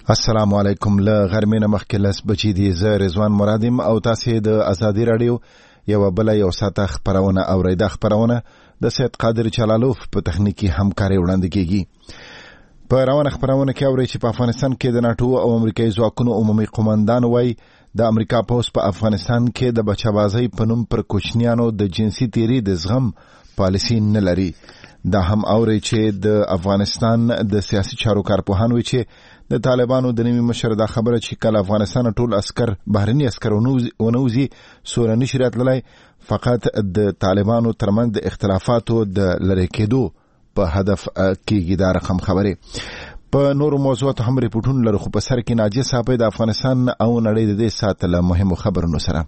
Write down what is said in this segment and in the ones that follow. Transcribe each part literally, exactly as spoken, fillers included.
السلام علیکم. له غرمې نه مخکې لس بجې دي. زه رضوان مرادم او تاسې د ازادي راډیو یو بله یو ساعته خپرونه اورئ. دا خپرونه د سید قادر چلالوف په تخنیکي همکارۍ وړاندې کیږي. په روانه خپرونه کې اورئ چې په افغانستان کې د ناټو او امریکایي ځواکونو عمومي قومندان وایي د امریکا پوځ په افغانستان کې د بچه‌بازۍ په نوم پر کوچنیانو د جنسي تیري د زغم پالیسي نه لري. دا هم اورئ چې د افغانستان د سیاسي چارو کارپوهان وایي چې د طالبانو د نوي مشر دا خبره چې کله افغانستان ټول عسكر بهرني عسكر ونوزي سوره نشي راتللی، فقط د طالبانو ترمنځ د اختلافاتو د لری کېدو په هدف کېږي. دا رقم خبره په نورو موضوعاتو هم ریپورټونه لرو، خو په سر کې ناجیه صاحب د افغانستان او نړۍ د دې ساعت له مهمو خبرونو سره.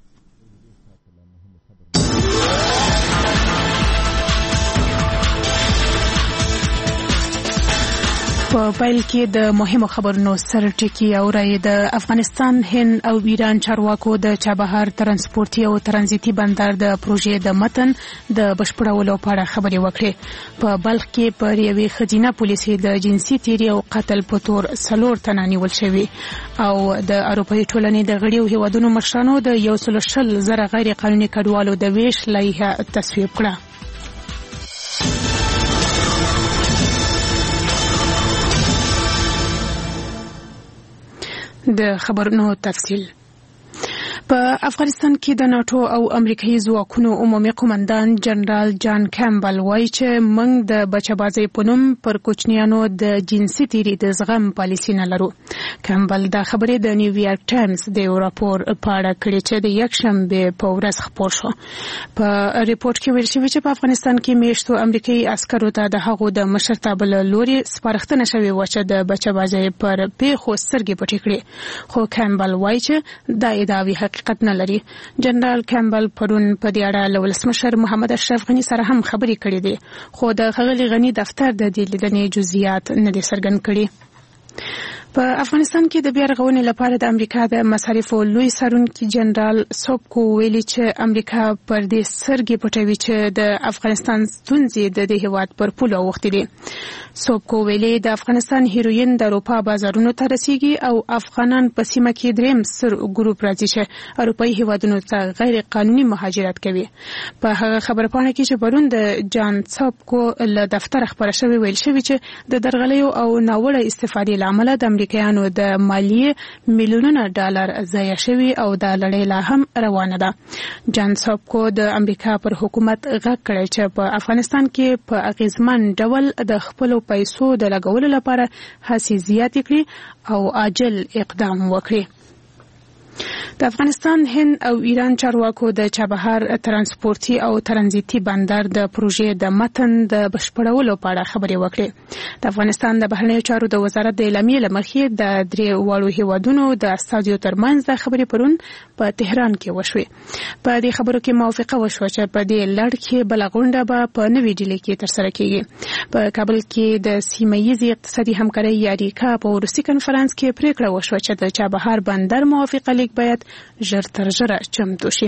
په پیل کې د مهمو خبرونو سر ټکی اورئ. د افغانستان، هند او ایران چارواکو د چابهار ترانسپورتي او ترانزیتي بندر د پروژې د متن د بشپړولو په اړه خبرې وکړې. په بلخ کې پر یوې ښځینه پولیسې د جنسي تیري او قتل په تور څلور تنه نیول شوي او د اروپایي ټولنې د غړیو هیوادونو مشرانو د یو سل شل زره غیر قانوني کډوالو د ویش لایحه تصویب کړه. د خبرونو تفصیل. په افغانستان کې د ناټو او امریکایي ځواکونو عمومي قومندان جنرال جان کیمبل وایي چې موږ د بچه‌بازۍ په نوم پر کوچنیانو د جنسي تیري د زغم پالیسي نه لرو. کیمبل دا خبرې د نیویارک ټایمز د یو راپور په اړه کړې چې د یکشنبې په ورځ خپور شو. په ریپورت کې ویل شوی چې په افغانستان کې میشتو امریکایي عسکرو ته د هغو د مشرتابه له لوري سپارښتنه شوې وه چې د بچه‌بازۍ پر پیښو سترګې پټې کړي، خو کیمبل وایي چې دا ادعاوې حقیقت نه لري. جنرال کیمبل پرون په دې اړه له ولسمشر محمد اشرف غني سره هم خبرې کړې دي، خو د ښاغلي غني دفتر د دې لیدنې جزئیات نه دي څرګند کړي. په افغانستان کې د بیا رغونې لپاره د امریکا د مصارفو لوی څارونکي جنرال سوبکو ویلي چې امریکا پر دې سترګې پټوي چې د افغانستان ستونزې د دې هیواد پر پولو اوښتې دي. سوبکو ویلي د افغانستان هیروین د اروپا بازارونو ته رسیږي او افغانان په سیمه کې دریم ستر ګروپ راځي چې اروپایي هیوادونو ته غیر قانوني مهاجرت کوي. په هغه خبرپاڼه کې چې پرون د جان سوبکو له دفتر خبره شوې ویل شوی چې د درغلیو او ناوړه استفادې له امله د امریکایانو د مالیې میلیونونه ډالر ضایع شوي او دا لړۍ لا هم روانه ده. جان سوبکو د امریکا پر حکومت غږ کړی چې په افغانستان کې په اغیزمن ډول د خپلو پیسو د لګولو لپاره هڅې زیاتې کړي او عاجل اقدام وکړي. د افغانستان، هند او ایران چارواکو د چابهار ترانسپورتي او ترانزیتي بندر د پروژې د متن د بشپړولو په اړه خبرې وکړې. د افغانستان د بهرنیو چارو د وزارت د اعلامیې له مخې د درې واړو هیوادونو د استازیو ترمنځ د خبرې پرون په تهران کې وشوې. په دې خبرو کې موافقه وشوه چې په دې لړ کې بله غونډه به په نوې ډیلي کې ترسره کیږي. په کابل کې د سیمه ییزې اقتصادي همکارۍ یاریکا په وروستي کنفرانس کې پریکړه وشوه چې د چابهار بندر موافقه لیک باید ژر تر ژره چمتو شي.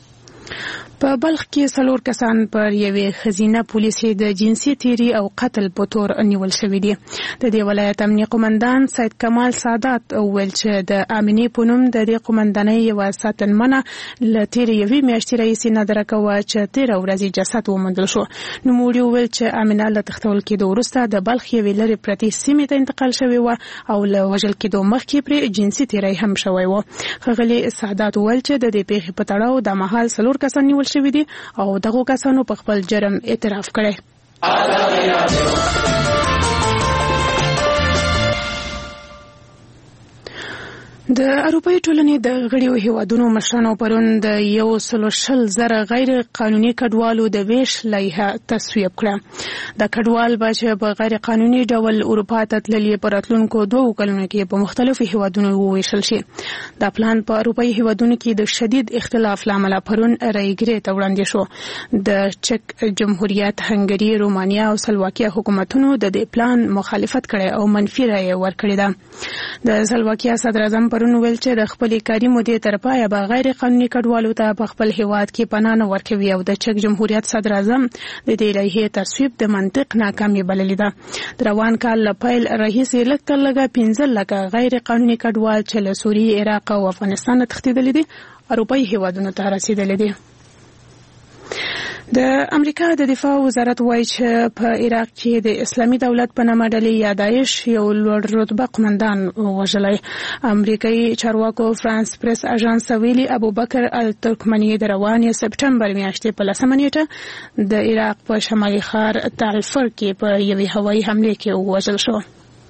په بلخ کې څلور کسان پر یوې ښځینه پولیسې د جنسي تیري او قتل په تور نیول شوي دي. د دې ولایت امنیي قومندان سید کمال سادات وویل چې د امینې په نوم د دې قومندانۍ یوه ساتنمنه له تېرې یوې میاشتې راهیسې نادرکه وه چې تېره ورځ جسد وموندل شو. نوموړي وویل چې امینه له تښتول کېدو وروسته د بلخ یوې لرې پرتې سیمې ته انتقال شوې وه او له وژل کېدو مخکې پرې جنسي تیری هم شوی و. ښاغلي سادات وویل چې د دې پیښې په تړاو د مهال څلور کسان نیول شوي دي او دغو کسانو په خپل جرم اعتراف کړی. د اروپایي ټولنې د غړیو هیوادونو مشرانو پرون د یو سل شل زره غیر قانوني کډوالو د ویش لایحه تصویب کړه. د کډوال به چې په غیر قانوني ډول اروپا ته تللي په راتلونکو دوو کلونو کې په مختلفو هیوادونو وویشل شي. دا پلان په اروپایي هیوادونو کې د شدید اختلاف له امله پرون رایګرې ته وړاندې شو. د چک جمهوریت، هنګري، رومانیا او سلواکیا حکومتونو د دې پلان مخالفت کړی او منفي رایه ورکړې ده. د سلواکیا صدراعظم پرون ویل چې د خپل کاري مودې تر پایه به غیر قانوني کډوالو ته په خپل هیواد کې پناه نه ورکوي او د چک جمهوریت صدر اعظم د دې لایحې تصویب د منطق ناکامي بللې ده. د روان کال له پیل راهیسې لږ تر لږه پنځه لکه غیر قانوني کډوال چې له سوریې، عراق او افغانستان څخه تښتېدلي دي اروپایي هیوادونو ته رسیدلي دي. د امریکا د دفاع وزارت وایي چې په عراق کې د اسلامي دولت په نامه ډلې یا داعش یو لوړ رتبه قومندان وژلی. امریکایي چارواکو فرانس پریس اژانس ویلي ابوبکر الترکمني د روانې سپټمبر میاشتې په لسمه نیټه د عراق په شمالي ښار تعلفر کې په یوې هوایي حملې کې ووژل شو.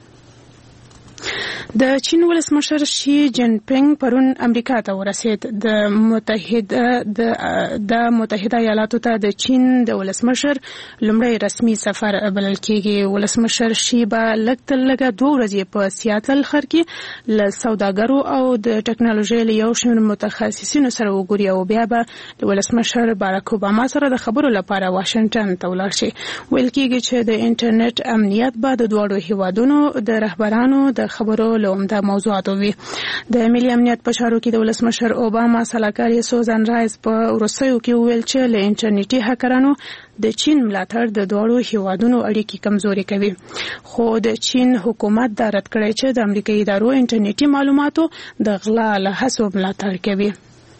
د چین ولسمشر شي جین پینګ پرون امریکا ته ورسید. د متحده د د متحده ایالاتو ته د چین د ولسمشر لومړی رسمي سفر بلل کېږي. ولسمشر شي به لږ تر لږه دوه ورځې په سیاتل ښار کې له سوداګرو او د ټکنالوژۍ له یو شمېر متخصصینو سره وګوري او بیا به د ولسمشر باراک اوباما سره د خبرو لپاره واشنګټن ته ولاړ شي. ویل کېږي چې د انټرنیټ امنیت به د دواړو هیوادونو د رهبرانو د خبرو له عمده موضوعاتو وي. د ملي امنیت په چارو کې د ولسمشر اوباما سلاکاري سوزان رایس په وروستیو کې وویل چې له انټرنیټي هکرانو د چین ملاتړ د دواړو هیوادونو اړیکې کمزوري کوي. خو د چین حکومت دا رد کړی چې د امریکایي ادارو انټرنیټي معلوماتو د غلا له هڅو ملاتړ کوي.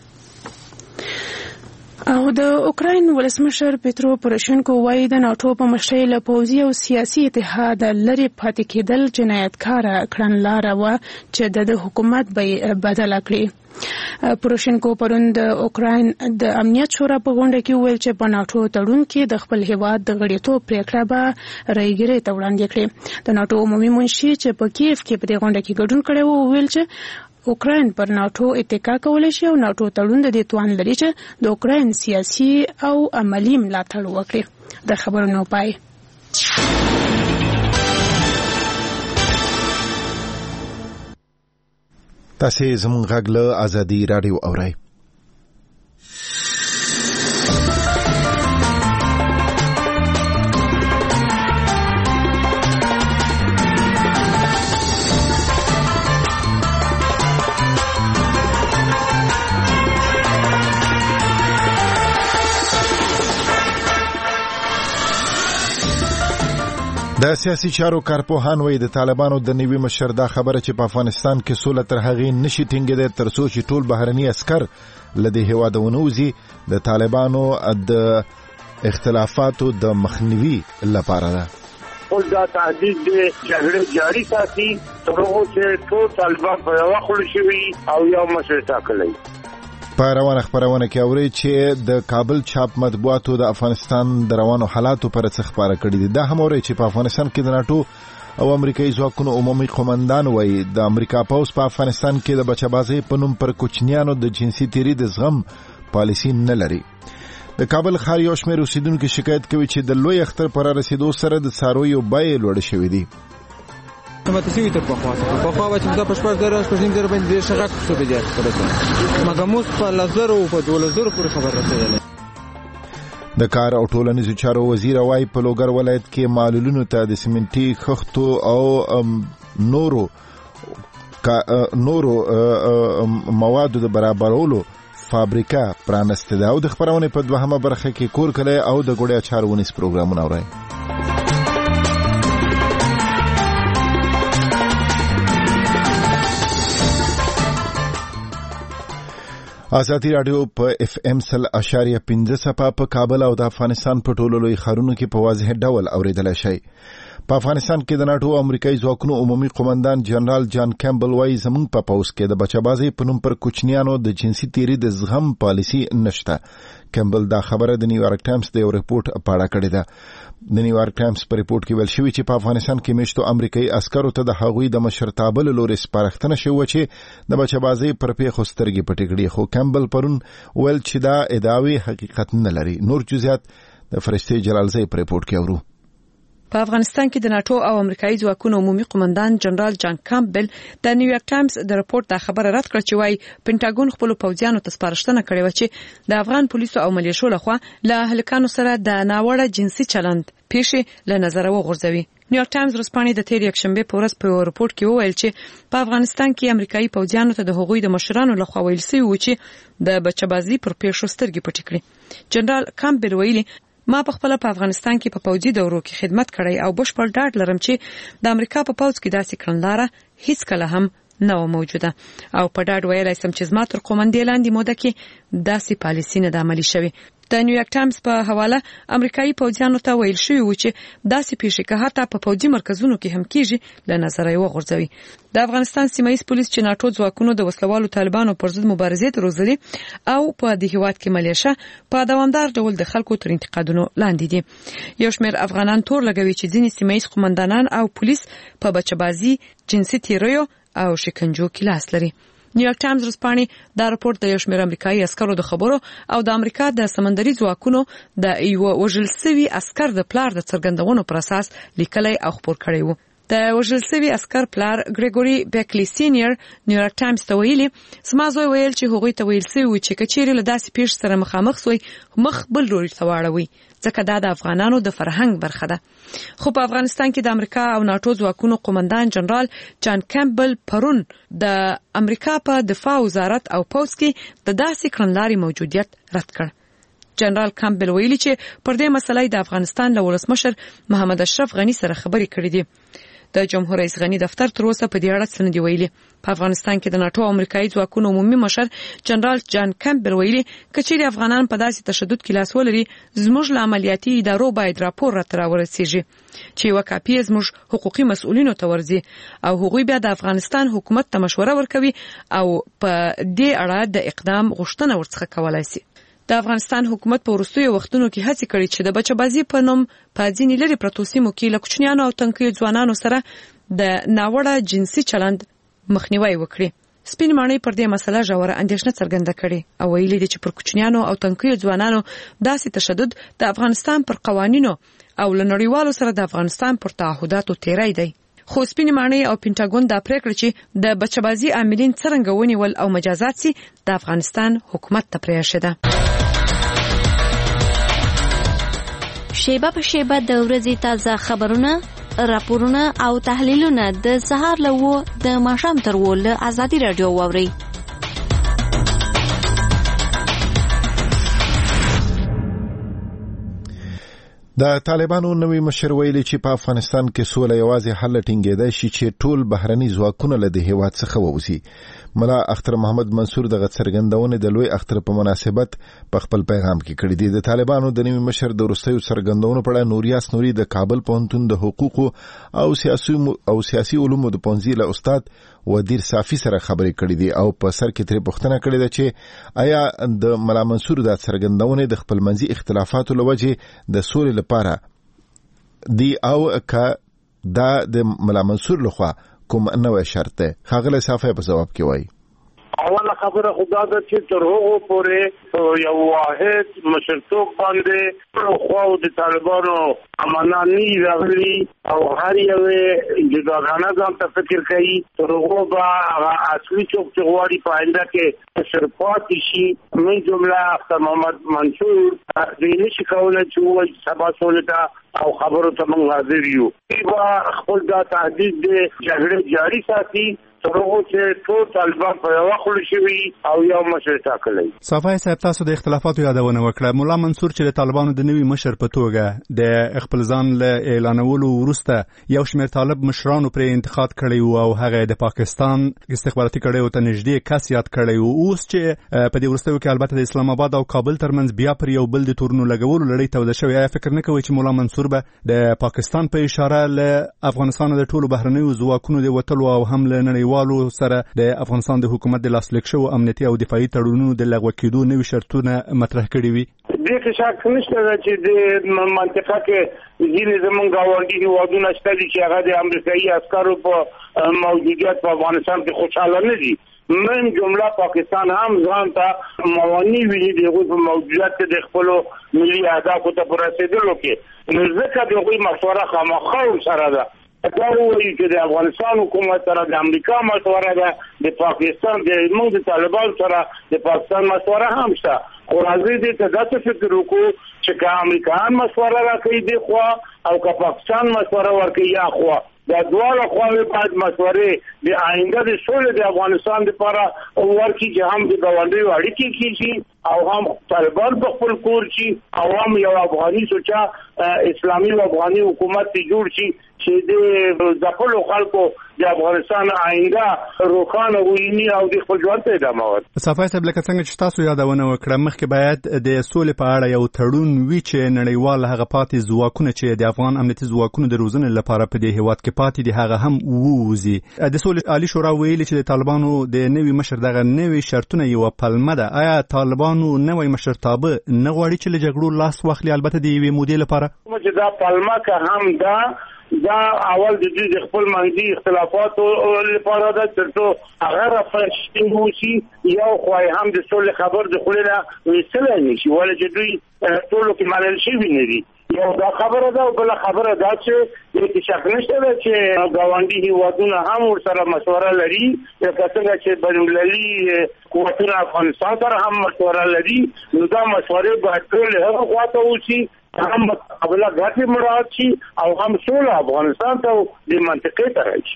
او د اوکراین ولسمشر پیترو پوروشینکو وایي د ناټو په مشرۍ له پوځي او سیاسي اتحاد لرې پاتې کېدل جنایتکاره کړنلاره وه چې د حکومت بدله کړي. پوروشینکو پرون د اوکراین د امنیت شورا په غونډه کې وویل چې په ناټو تړون کې د خپل هیواد د غړیتوب پریکړه به رایګرې ته وړاندې کړي. د ناټو عمومي منشي چې په کیف کې په دې غونډه کې ګډون کړی و وویل چې اوکراین پر ناټو اتکا کولی شي او ناټو تړون د دې توان لري چې د اوکراین سیاسي او عملی ملاتړ وکړي. د خبرونو پای. تاسو زموږ غږ له ازادي رادیو اورئ. د سیاسي چارو کارپوهان وایي د طالبانو د نوي مشر دا خبره چې په افغانستان کې سوله تر هغې نشي ټینګېدی تر څو چې ټول بهرني عسکر له دې هېواده ونوځي د طالبانو د اختلافاتو د مخنیوي لپاره ده. اوس دا تهدید د جګړې جاري ساتي تر هغو چې ټول طالبان په یوه خوله شوي او یو مشر ټاکلی. په روانه خبرونه کې اوري چې د کابل چاپ مطبوعاتو د افغانستان د روانو حالاتو پر څه خبره کړې دي. دا هم اوري چې په افغانستان کې د ناټو او امریکایي ځواکونو عمومي قومندان وایي د امریکا پوځ په افغانستان کې د بچبازۍ په نوم پر کوچنیانو د جنسي تیري د زغم پالیسي نه لري. د کابل ښار یو شمېر اوسیدونکو شکایت کوي چې د لوی اختر پر رسیدو سره د څارویو بیې لوړې شوې دي. ماته سوي تر پخوا په خوا چې دا پښپړ درې شپږ در باندې شغک څه به ځای کړو مګموس په لزر او په دولزر پورې خبر رسېدل. د کار او ټولنیزو چارو وزیر وايي په لوګر ولایت کې معلولینو ته د سیمنټي خښتو او نورو نورو موادو د برابرولو فابریکه پرانسته ده. او د خبرونه په دوهمه برخه کې کور کله او د ګوډیا چارونیز پروګرامونه اوري. ازادي رادیو په اف ام سل اشاریه پنځه صفه په کابل او د افغانستان په ټولو لوی ښارونو کې په واضح ډول اوریدل شي. په افغانستان کې د ناټو امریکایي ځواکونو عمومي قومندان جنرال جان کیمبل وایي زموږ په پوځ کې د بچبازۍ په نوم پر کوچنیانو د جنسي تیري د زغم پالیسي نشته. کیمبل دا خبره د نیویارک ټایمز د یو ریپورت په اړه کړې ده. د نیویارک ټایمز په ریپورت کې ویل شوی چې په افغانستان کې میشتو امریکایي عسکرو ته د هغوی د مشرتابه له لورې سپارښتنه شوې چې د بچبازۍ پر پیښو سترګې پټې کړي. خو کیمبل پرون ویل چې دا ادعاوې حقیقت نه لري. نور جزئیات د فرشتي جلالزی په ریپورت کې اورو. په افغانستان کې د ناټو او امریکایي ځواکونو عمومي قومندان جنرال جان کیمبل د نیویارک ټایمز د ریپورت د خبره رد کړ چې وايي پینټاګون خپل پوځیانو ته سپارښتنه کړې و چې د افغان پولیسو او ملیشو لخوا له هلکانو سره د ناوړه جنسي چلند پیښې له نظر وغورځوي. نیویارک ټایمز ورځپاڼې د تیر یکشنبه په ورځ په راپور کې وویل چې په افغانستان کې امریکایي پوځیانو ته د هغوی د مشرانو لخوا ویل شوی و چې د بچبازي پر پیښو سترګې پټې کړي. جنرال کامبل ویلي ما په خپل په افغانستان کې په پوځي دورو کې خدمت کړی او بشپړ ډاډ لرم چې د امریکا په پوځ کې داسې کړنلاره هیڅ کله هم نه و موجوده او په ډاډ ویلای سم چې زما تر قومندې لاندې موده کې داسې پالیسي نه د عملي شوې. د نیویارک ټایمز په حواله امریکایي پوځیانو ته ویل شوی و چې داسې پیښې که حتی په پوځي مرکزونو کې هم کیږي له نظره یې وغورځوي. د افغانستان سیمایي پولیس چې ناټو ځواکونو د وسلوالو طالبانو پر ضد مبارزې ته روزلي او په دې هیواد کې ملیشه په دوامدار ډول د خلکو تر انتقادونو لاندې دي. یو شمېر افغانان تور لګوي چې ځینې سیمایي قومندانان او پولیس په بچبازي، جنسي تیریو او شکنجو کې لاس لري. نیویارک ټایمز ورځپاڼې دا راپور د یو شمېر امریکایي عسکرو د خبرو او د امریکا د سمندري ځواکونو د یو وژل شوي عسکر د پلار د څرګندونو پر اساس لیکلی او خپور کړی و. د وژل شوي عسکر پلار ګریګوري بیکلی سینیئر نیویارک ټایمز ته ویلي زما زوی ویل چې هغوی ته ویل شوي و چې که چیرې له داسې پیښې سره مخامخ سوی مخ بل لوري ته واړوي ځکه دا د افغانانو د فرهنګ برخه ده. خو په افغانستان کې د امریکا او ناټو ځواکونو قومندان جنرال جان کیمبل پرون د امریکا په دفاع وزارت او پوځ کې د داسې کړنلارې موجودیت رد کړ. جنرال کیمبل ویلي چې پر دې مسلې د افغانستان له ولسمشر محمد اشرف غنی سره خبرې کړې دي. د جمهور رئیس غنی دفتر تر اوسه په دې اړه څه نه دی ویلي. په افغانستان کې د ناټو او امریکایي ځواکونو عمومي مشر جنرال جان کیمبل ویلي کچېرې افغانان په داسې تشدد کې لاس ولري زموږ له عملیاتي ادارو باید راپور راته راورسیږي چې یوه کاپي زموږ حقوقي مسؤلینو ته ورځي او هغوی بیا د افغانستان حکومت ته مشوره ورکوي او په دې اړه د اقدام غوښتنه ورڅخه کولای شي. د افغانستان حکومت په وروستیو وختونو کې هڅې کړې چې د بچبازي په نوم په ځینې لرې پرتو سیمو کې له کوچنیانو او تنکیو ځوانانو سره د ناوړه جنسي چلند مخنیوی وکړي. سپین ماڼۍ پر دې مسله ژوره اندېښنه څرګنده کړې او ویلي دي چې پر کوچنیانو او تنکیو ځوانانو داسې تشدد د افغانستان پر قوانینو او له نړیوالو سره د افغانستان پر تعهداتو تیری دی. خو سپین ماڼۍ او پینټاګون دا پریکړه چې د بچبازي عاملین څرنګه ونیول او مجازات سي د افغانستان حکومت ته پرېښې ده. شیبه په شیبه د ورځې تازه خبرونه، راپورونه او تحلیلونه د سهار له وو د ماښام تر وو له ازادي رادیو واورئ. د طالبانو نوی مشر ویلي چې په افغانستان کې سوله یوازې حل ټینګېدای شي چې ټول بهرني ځواکونه له دې هیواد څخه ووځي. ملا اختر محمد منصور دغه څرګندونې د لوی اختر په مناسبت په خپل پیغام کې کړې دي. د طالبانو د نوي مشر د وروستیو څرګندونو په اړه نوریاس نوري د کابل پوهنتون د حقوقو او سیاسي او سیاسي علومو د پوهنځي له استاد ودیر صافي سره خبرې کړې دي او په سر کې ترې پوښتنه کړې ده چې آیا د ملا منصور د څرګندونې د خپلمنځي اختلافاتو له وجې د سولې لپاره دی او که دا د ملا منصور لخوا کوم نوې شرط ده. ښاغلی صافي په ځواب کې وایي اوله خبره خدا ده چې تر هغو پورې یو واحد مشرتوب باندې خو د طالبانو اماناني راغلي او هر یو جداګانه ځان ته فکر کوي تر هغو به هغه اصلي څوک چې غواړي په آینده کې مشر پاتې شي. من جمله اختر محمد منصور دوی نشي کولی چې ووایي سبا سولې ته او خبرو ته موږ حاضر یو. دوی خپل دا تهدید د جګړې جاري ساتي تر هغو چې ټول طالبان په یوه خوله شوي او یو مشر ټاکلی. صافی صاحب تاسو د اختلافاتو یادونه وکړه. ملا منصور چې د طالبانو د نوي مشر په توګه د خپل ځان له اعلانولو وروسته یو شمېر طالب مشرانو پرې انتقاد کړی و او هغه د پاکستان استخباراتي کړیو ته نږدې کس یاد کړی و. اوس چې په دې وروستیو کې البته د اسلام آباد او کابل ترمنځ بیا پر یو بل د تورنو لګولو لړۍ توده شوې، آیا فکر نه کوئ چې ملا منصور به د پاکستان په اشاره له افغانستان د ټولو بهرنیو ځواکونو د وتلو او هم له نړیوالو سره د افغانستان د حکومت د لاسلیک شوو امنیتي او دفاعي تړونونو د لغوه کېدو نوي شرطونه مطرح کړي وي؟ دې کې شک نشته ده چې د منطقه کې ځینې زموږ ګاونډي هېوادونه شته دي چې هغه د امریکایي عسکرو په موجودیت په افغانستان کې خوشحاله نه دي. من جمله پاکستان هم ځان ته موانع ویني د هغوی په موجودیت کې د خپلو ملي اهدافو ته په رسېدلو کې. نو ځکه د هغوی مشوره خامخا ورسره ده. دا وایي چې د افغانستان حکومت سره د امریکا مشوره ده، د پاکستان د موږ د طالبانو سره د پاکستان مشوره هم شته. خو راځي دې ته داسې فکر وکړو چې که امریکایان مشوره راکوي دی خوا او که پاکستان مشوره ورکوي یا خوا دا دواړه خواوې باید مشورې د آینده د سولې د افغانستان لپاره ورکړي چې هم د ګاونډیو اړیکې کېږي او هم طالبان په خپل کور شي او هم یو افغاني سوچا اسلامي او افغاني حکومت جوړ شي چې د خپل خلکو د افغانستان آینده روښانه وي او د خپل ژوند ته ادامه ورکړي. صفای صاحب لکه څنګه چې تاسو یادونه وکړه مخکې باید د سولې په اړه یو تړون وي چې نړیوال هغه پاتې ځواکونه چې د افغان امنیتي ځواکونو د روزنې لپاره په دې هیواد کې پاتې دي هغه هم ووځي. د سولې عالی شورا ویلي چې د طالبانو د نوي مشر دغه نوي شرطونه یو پلمه ده. آیا طالبانو نوی مشرتابه نه غواړي چې له جګړو لاس واخلي البته د یوې مودې لپاره؟ چې دا پلمه که هم دا دا اول د دې د خپل منځي اختلافات لپاره دا ترڅو هغه رافرشتینګ وشي یو خوای هم د سولې خبر د خلینا وسله نشي ولې چې دوی ټول کې مالل شي ویني دي یو دا خبره ده او بل خبره ده چې د شک نشته چې ګاونډي هیوادونه هم ورسره مشوره لري لکه څنګه چې بین‌المللي قوتونه افغانستان سره هم مشوره لري نو دا مشورې به ټول هغه خواته وشي هم قبله غاټي مراد شي او هم سوله افغانستان ته د منطقې ته راشي.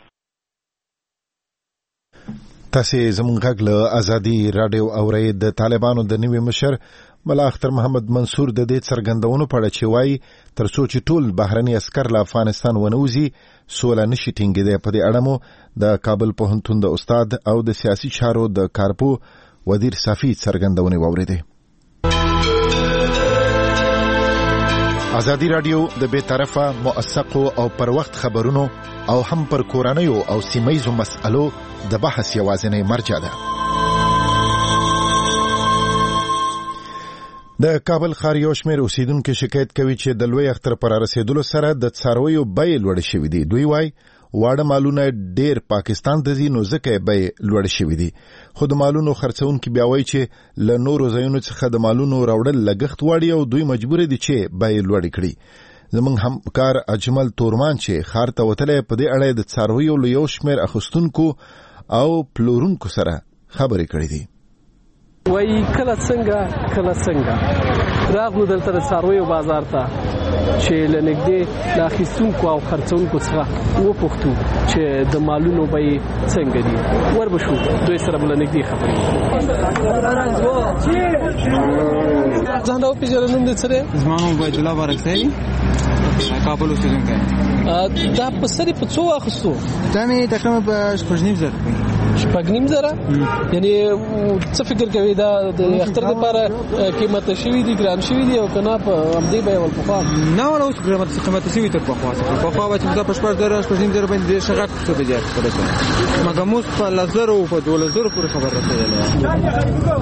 تاسو زموږ غږ له ازادي رادیو اورئ. د طالبانو د نوي مشر ملا اختر محمد منصور د دې څرګندونو په اړه چې وایي تر څو چې ټول بهرني عسكر له افغانستان ونوزي سوله نشي ټینګېدی. په دې اړه مو د کابل پوهنتون د استاد او د سیاسي چارو د کارپو وزیر صافي څرګندونې واوریدې. ازادي رادیو د بے طرفه موثقو او پر وخت خبرونو او هم پر کورنیو او سیمایزو مسألو د بحث یوازینی مرجع ده. د کابل ښار یو شمېر اوسیدونکو شکایت کوي چې د لوی اختر پر رسیدلو سره د څارویو بیې لوړې شوې دي. دوی وایي واړه مالونه ډېر پاکستان ته ځي نو ځکه یې بیې لوړې شوې دي. خو د مالونو خرڅونکي بیا وایي چې له نورو ځایونو څخه د مالونو راوړل لګښت غواړي او دوی مجبور دي چې بیې لوړې کړي. زموږ همکار اجمل تورمان چې ښار ته وتلی په دې اړه د څارویو له یو شمېر اخیستونکو او پلورونکو سره خبرې کړې دي. وای کله څنګه کله څنګه راغلو دلته د څارویو بازار ته چې لنګدې د اخیستونکو او خرڅونکو څخه وپوښتو چې د مالونو بیې څنګه دي. وربشو دوی سره بل نګدې خبرې. ځان او پیژنې نوم دې څه دی؟ زما نوم عبید الله بارکزی کابل اوسیدونکی. دا په سری په څو اخیستو؟ دا مې تقریبا په شپږ نیم زره. شپږ نیم زره؟ یعنی څه فکر کوي دا د اختر لپاره قیمت شوی دي ګران شوی دي او کنه په همدې به ول پخوا نه ولا اوس قیمت قیمت شوی تر پخوا پخوا چې دا په شپږ زره شپږ نیم زره باندې شغات څه به جات کړو مګر موږ په لزر او په دوله زر پورې خبر راځي.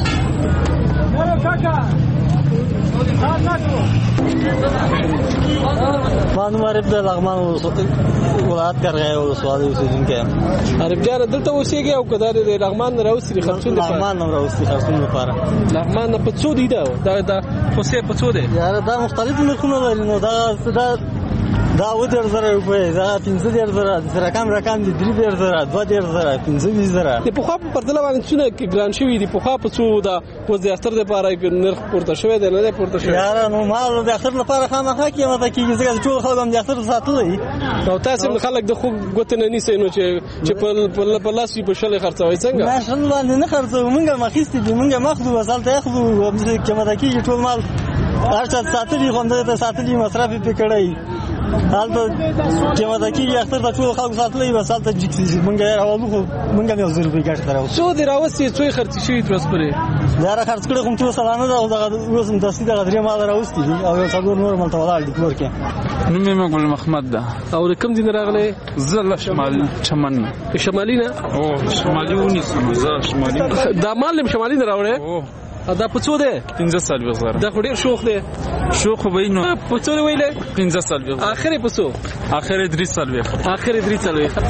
مانو عارف د لغمان ولایت کرغه او سواد اوسیدونکو عارف جاره دلته اوسېږي او کدار د لغمان راوستي خرڅول لپاره لغمان راوستي خرڅول لپاره لغمان په څو دی دا دا خو څه په څو دی یاره دا مختلف نرخونه لري نو دا دا دا و ډېر زره روپۍ دا پنځه ډېر زره د رقم رقم دي درې ډېر زره دوه ډېر زره پنځه ویشت زره د پخوا په پرتله باندې څونه کې ګران شوي دي پخوا په څو دا اوس د اختر لپاره نرخ پورته شوی دی نه دی پورته شوی یاره نو مال د اختر لپاره خامخا قیمت کېږي ځکه ټول خلک هم د اختر ساتلی او تاسو خلک د خو ګوتې نه نیسئ نو چې چې په لاس په شلې خرڅوئ څنګه نه شل باندې نه خرڅوو موږ هم اخیستي دي موږ هم اخلو بس هلته اخلو قیمت کېږي ټول مال هر چا ساتلي خو همدغه ته ساتلي مصرف یې پرې کړی هلته قیمت کېږي اختر ته ټول خلک ساتلی بس هلته موږ یې راولو خو موږ هم یو زر روپۍ ګټه ته راوستو څو دې راوستي څو یې خرڅې شوي تر اوسه پورې دا را خرڅ کړی خو ټول سلانه ده او دغه اوس هم دستي دغه درې ماله راوستي دي او یو څلور نور ملته ولاړ دي کور کې. نوم یې مقبول محمد ده. او د کوم ځای نه راغلی؟ زه له شمال چمن نه. شمالي نه؟ او شمالي ونیسم زه شمالي. دا مال له شمالي نه راوړی؟ دا په څو دی؟ پنځه څلوېښت زره. دا خو ډېر شوخ دی. شوخ خو به وي نو په څو ویلی؟ پنځه څلوېښت. اخر یې په څو؟ اخر یې درې څلوېښت. اخر یې درې څلوېښت.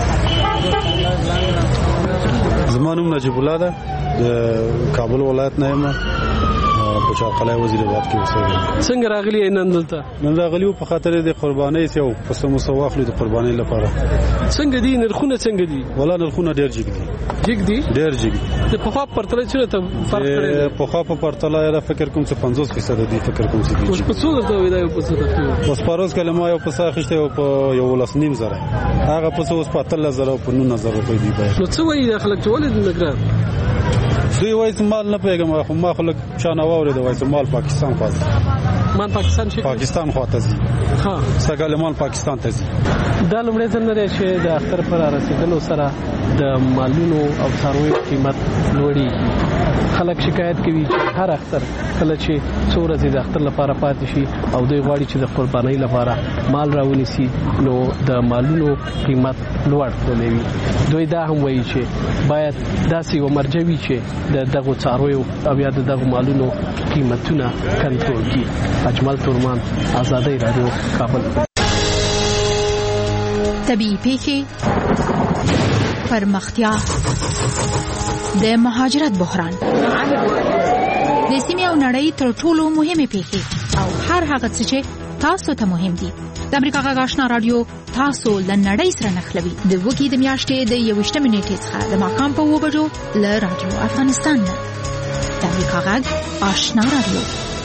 زما نوم نجیب الله ده د کابل ولایت نه یم په چاقلای وزیراباد کې اوسېږم. څنګه راغلی یې نن دلته؟ نن راغلی وو په خاطر د قربانۍ یو پسه مسو واخلو د قربانۍ لپاره. څنګه دي نرخونه څنګه دي؟ ولا نرخونه ډېر جګ دي. جګ دي ډېر جګ د پخوا پرتله چې ته فرق کړی په خوا په پرتله را فکر کوم چې پنځوس فیصد دی فکر کوم چې دی اوس په څو درته وای دا یو پسه ده اوس پاروس کلمه یو پسه اخیسته او په یو لاس نیم زره هغه پسه اوس په اتلس زره او په نولس زره روپۍ دی نو څه وایي د خلک چې ولې دومره ګران دوی وایي چې مال نه پیږم خو ما خلک شانه واورېد وایي چې مال پاکستان خواځي مان پاکستان شي پاکستان خواته ځي ها سګاله مال پاکستان ته ځي دا لومړی ځل نه دی چې د اختر پر رسیدلو سره د مالونو او څارویو قیمت لوړیږي خلک شکایت کوي چې هر اختر کله چې څو ورځې د اختر لپاره پاتې شي او دوی غواړي چې د قربانۍ لپاره مال راونیسي نو د مالونو قیمت لوړ کړي دوی دا هم وایي چې باید داسې ومرجوي چې د دغه څارویو او یا د دغه مالونو قیمتونه کنټرول کړي اجمل تورمان آزادۍ رادیو کابل طبيعي پیښې پرمختیا د مهاجرت بحران د سیمې او نړۍ تر ټولو مهمه پیښې او هر هغه څه چې تاسو ته مهم دي د امریکا غږ آشنا رادیو تاسو له نړۍ سره نښلوي د وګړي د میاشتې د یوویشتمې نیټې څخه د ماښام په اوه بجو له رادیو افغانستان نه د امریکا غږ آشنا رادیو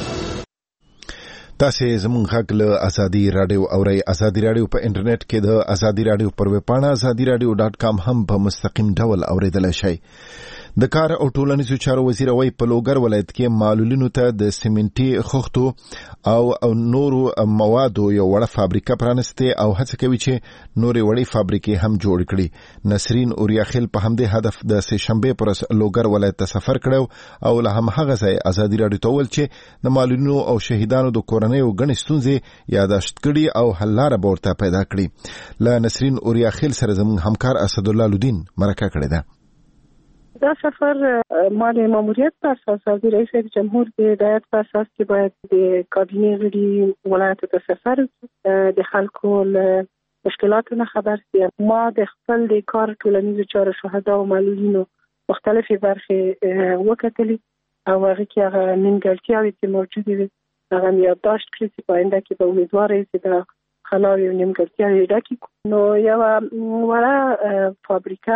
تاسو زموږ غږ له ازادي رادیو اورئ ازادي رادیو په انټرنیټ کې د ازادي رادیو پر ویب پاڼه ازادي رادیو ډاټ کام هم په مستقیم ډول اوریدلای شئ د کار او ټولنیزو چارو وزیر وای په لوګر ولایت کې معلولینو ته د سیمنټي خښتو او نورو موادو یو وړه فابریکه پرانسته او هڅه کوي چې نورې وړې فابریکې هم جوړ کړي نسرین اوریاخیل په همدې هدف د سه شنبه پر لوګر ولایت ته سفر کړو او له هم هغه ځای ازادي رادیو ته ول چې د معلولینو او شهیدانو د کورنۍ غنښ ستونزې یاداشت کړي او حل لاره ورته پیدا کړي له نسرین اوریاخیل سره زموږ همکار اسد الله لودین مرکه کړې ده دا سفر مال ماموریت په اساس او د رئیس جمهور د هدایت په اساس کې باید د کابینې غړي ولایت ته سفر د خلکو له مشکلاتو نه خبر شي ما د خپل د کار ټولنیزو چارو شهدا او معلولینو مختلفې برخې وکتلې او هغه کې هغه نیمګړتیاوې چې موجودې وي هغه یادداشت کړې چې په آینده کې به امیدواره یې چې دا خلاوې او نیمګړتیاوې ډکې نو یوه وړه فابریکه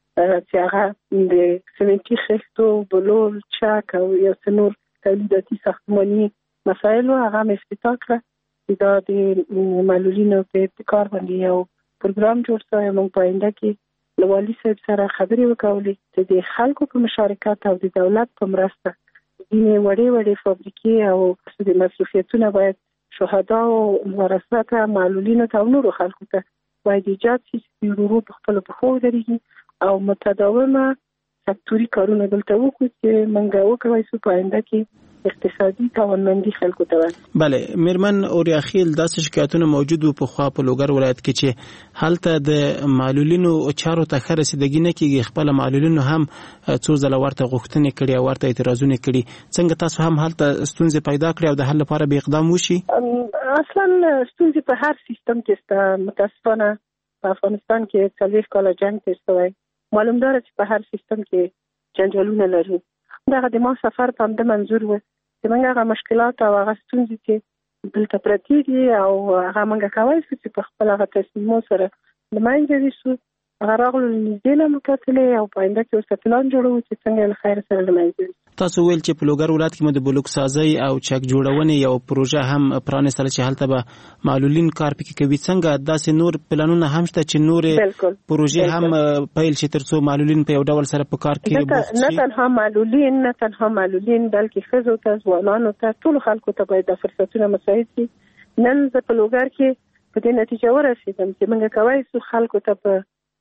چې هغه د سیمنټي خښتو بلول چاک او یو څه نور تولیداتي ساختماني مسایل هغه افتتاح کړه دا د معلولینو په ابتکار باندې یو پروګرام جوړ شوی موږ په آینده کې له والي صاحب سره خبرې وکولې چې د خلکو په مشارکت او د دولت په مرسته ځینې وړې وړې فابریکې او د مصرفیتونه باید شهدا او ورثه معلولینو ته او نورو خلکو ته باید ایجاد شي چې ورو په خپلو پښو ودرېږي او متداومه سکتوري کارونه دلته وکړو چې موږ وکړای شو په آینده کې اقتصادي توانمندي خلکو ته ورکړو. بله میرمن اوریاخیل داسې شکایتونه موجود وو په خوا په لوګر ولایت کې چې هلته د معلولینو چارو ته ښه رسیدګي نه کېږي خپل معلولینو هم څو ځله ورته غوښتنې کړي او ورته اعتراضونه کړي څنګه تاسو هم هلته ستونزې پیدا کړې او د حل لپاره به اقدام وشي؟ اصلا ستونزې په هر سیستم کې شته متاسفانه په افغانستان کې څلوېښت کاله جنګ تېر شوی معلوم ده چې په هر سیستم کې جنجالونه لري دغه د ما سفر په همده منظور و چې موږ هغه مشکلات او هغه ستونزې چې دلته پرتې دي او هغه موږ کولی شو چې په خپل هغه تصمیمو سره له منځه یوسو هغه راغلو نږدې نه مو کتلې او په آینده کې ورته پلان جوړوو چې څنګه له خیر سره له منځه یوسو. تاسو ویل چې په لوګر ولایت کې مو د بلوک سازۍ او چک جوړونې یو پروژه هم پرانیستله چې هلته به معلولین کار پکې کوي څنګه داسې نور پلانونه هم شته چې نورې پروژې هم پیل شي تر څو معلولین په یو ډول سره په کار کې بوخت شي؟ نه تنها معلولین نه تنها معلولین بلکې ښځو ته ځوانانو ته ټولو خلکو ته باید د فرصتونه مساعد شي. نن زه په لوګر کې په دې نتیجه ورسېدم چې موږ کولی شو خلکو ته په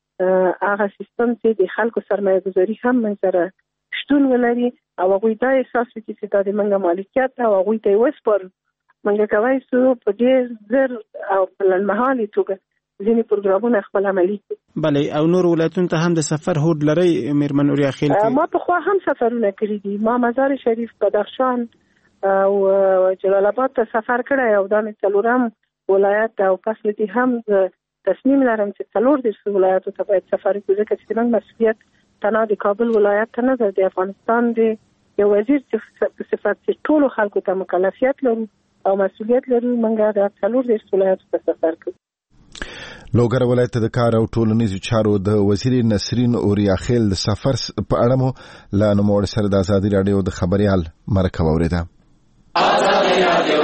هغه سیستم چې د خلکو سرمایه ګذاري هم موږ سره شتون ولري او هغوی دا احساس وکړي چې دا د موږ مالکیت او هغوی ته یې وسپارو موږ کولی شو په ډېر زر او په لنډمهالې توګه ځینې پروګرامونه خپل عملي کړو. بله او نور ولایتونو ته هم د سفر هوډ لرئ میرمن اوریاخیل؟ ما پخوا هم سفرونه کړي دي ما مزار شریف بدخشان او جلال آباد ته سفر کړی او دا مې څلورم ولایت او پس له دې هم تصمیم لرم چې څلور دېرش ولایتو ته باید سفر وکړو ځکه چې زموږ مسؤلیت تنها د کابل ولایت ته نه ده د افغانستان د یو وزیر په صفت چې ټولو خلکو ته مکلفیت لرو او مسؤلیت لرو موږ د څلور دېرش ولایتو ته سفر کوو. لوګر ولایت د کار او ټولنیزو چارو د وزیر نسرین اوریاخیل د سفر په اړه مو لا نوموړ سره د ازادي رادیو د خبريال مرکه اوریده. ازادي رادیو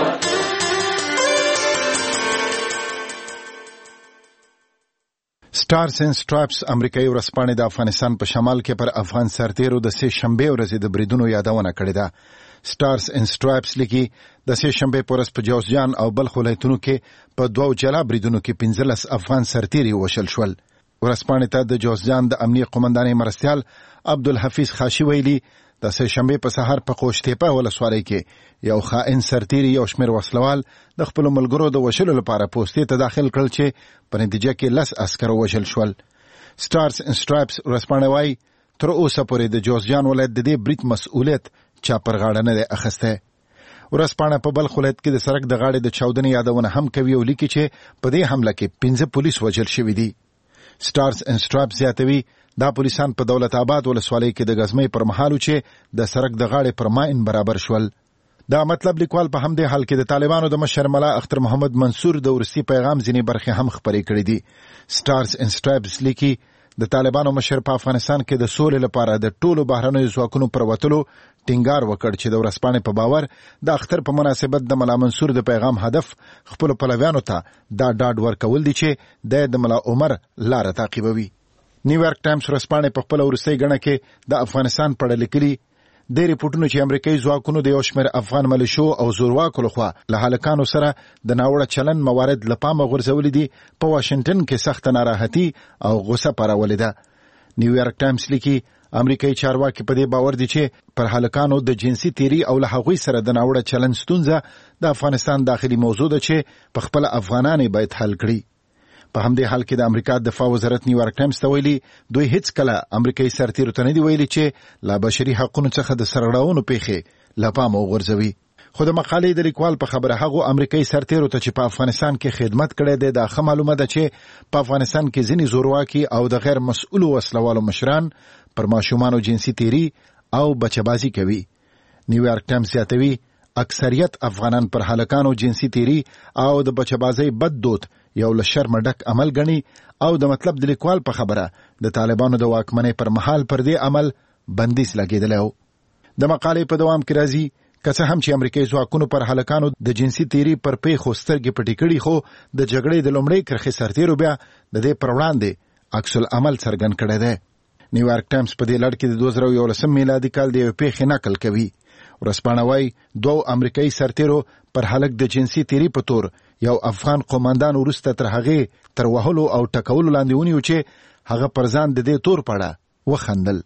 سټارز اینڈ سټراپس امریکایي ورځپاڼې د افغانستان په شمال کې پر افغان سرتیرو د سه شنبه ورځې د بریدونو یادونه کړې ده. سټارز اینڈ سټراپس لیکي د سه شنبه په ورځ په جوزجان او بلخ ولایتونو کې په دوه جلا بریدونو کې پنځلس افغان سرتیري وشل شول. ورځپاڼې ته د جوزجان د امنیه قومندان مرستیال عبدالحفیظ خاشي ویلي د سه شنبه په سحر په خوشتیپه ولسوالۍ کې یو خائن سرتیري یو شمېر وسلوال د خپل ملګرو د وشلو لپاره پوستې ته داخل کړل چې په نتیجه کې لس عسکر وشل شول. سټارز اینڈ سټراپس ورځپاڼه وايي تر اوسه پورې د جوزجان ولایت د دې برید مسؤلیت چا پر غاړه نه دی اخیستی. ورځپاڼه په بلخ ولایت کې د سړک د غاړې د چاودنې یادونه هم کوي او لیکي چې په دې حمله کې پنځه پولیس وژل شوي دي. سټارز اینڈ سټراپس زیاتوي دا پولیسان په دولت آباد ولسوالۍ کې د غزمې پر مهال چې د سړک د غاړې پر ماین برابر شول. دا مطلب لیکوال په همدې حال کې د طالبانو د مشر ملا اختر محمد منصور د ورسي پیغام ځینې برخې هم خپرې کړې دي. سټارز اینڈ سټراپس لیکي د طالبانو مشر په افغانستان کې د سولې لپاره د ټولو بهرنیو ځواکونو پر وتلو ټینګار وکړ چې د ورځپاڼې په باور د اختر په مناسبت د ملا منصور د پیغام هدف خپل پلویانو ته دا ډاډ ورکول دي چې د ملا عمر لاره تعقیبوي. نیویارک ټایمز ورځپاڼې په خپل ورستۍ غڼه کې د افغانستان په اړه لیکلي د ریپورتونو چې امریکایي ځواکونو د یو شمېر افغان ملیشو او زورواکو لخوا له هلکانو سره د ناوړه چلند موارد له پامه غورځولي دي په واشنګټن کې سخته ناراحتي او غوسه پارولې ده. نیویارک ټایمز لیکي امریکایي چارواکي په دې باور دي چې پر هلکانو د جنسي تیری او له هغوی سره د ناوړه چلند ستونزه د افغانستان داخلي موضوع ده چې په خپل افغانان باید حل کړي. په همدې حال کې د امریکا دفاع وزارت نیویارک ټایمز ته ویلي دوی هیڅ کله امریکایي سرتیرو ته نه دي ویلي چې لا بشري حقونو څخه د سرغړونو پیښې له پامه وغورځوي. خو د مقالې د لیکوال په خبره هغو امریکایي سرتیرو ته چې په افغانستان کې خدمت کړی دی دا ښه معلومه ده چې په افغانستان کې ځینې زورواکي او د غیر مسؤلو وسلوالو مشران پر ماشومانو جنسي تیری او بچه‌بازي کوي. نیویارک ټایمز زیاتوي اکثریت افغانان پر هلکانو جنسي تیری او د بچه‌بازۍ بد دود یو له شرم ډک عمل ګڼي او د مطلب د لیکوال په خبره د طالبانو د واکمنۍ پر مهال پر دې عمل بندیز لګېدلی و. د مقالې په دوام کې راځي که څه هم چې امریکایي ځواکونو پر هلکانو د جنسي تیری پر پیښو سترګې پټې کړي خو د جګړې د لومړۍ کرښې سرتیرو بیا د دې پر وړاندې عکس العمل څرګند کړی دی. نیویارک ټایمز په دې لړ کې د دوه زره یولسم میلادي کال د یوې پیښې نقل کوي. ورځپاڼه وايي دوه امریکایي سرتیرو پر هلک د جنسي تیری په تور یو افغان قومندان وروسته تر هغې تر وهلو او ټکولو لاندې ونیو چې هغه پر ځان د دې تور په اړه وخندل.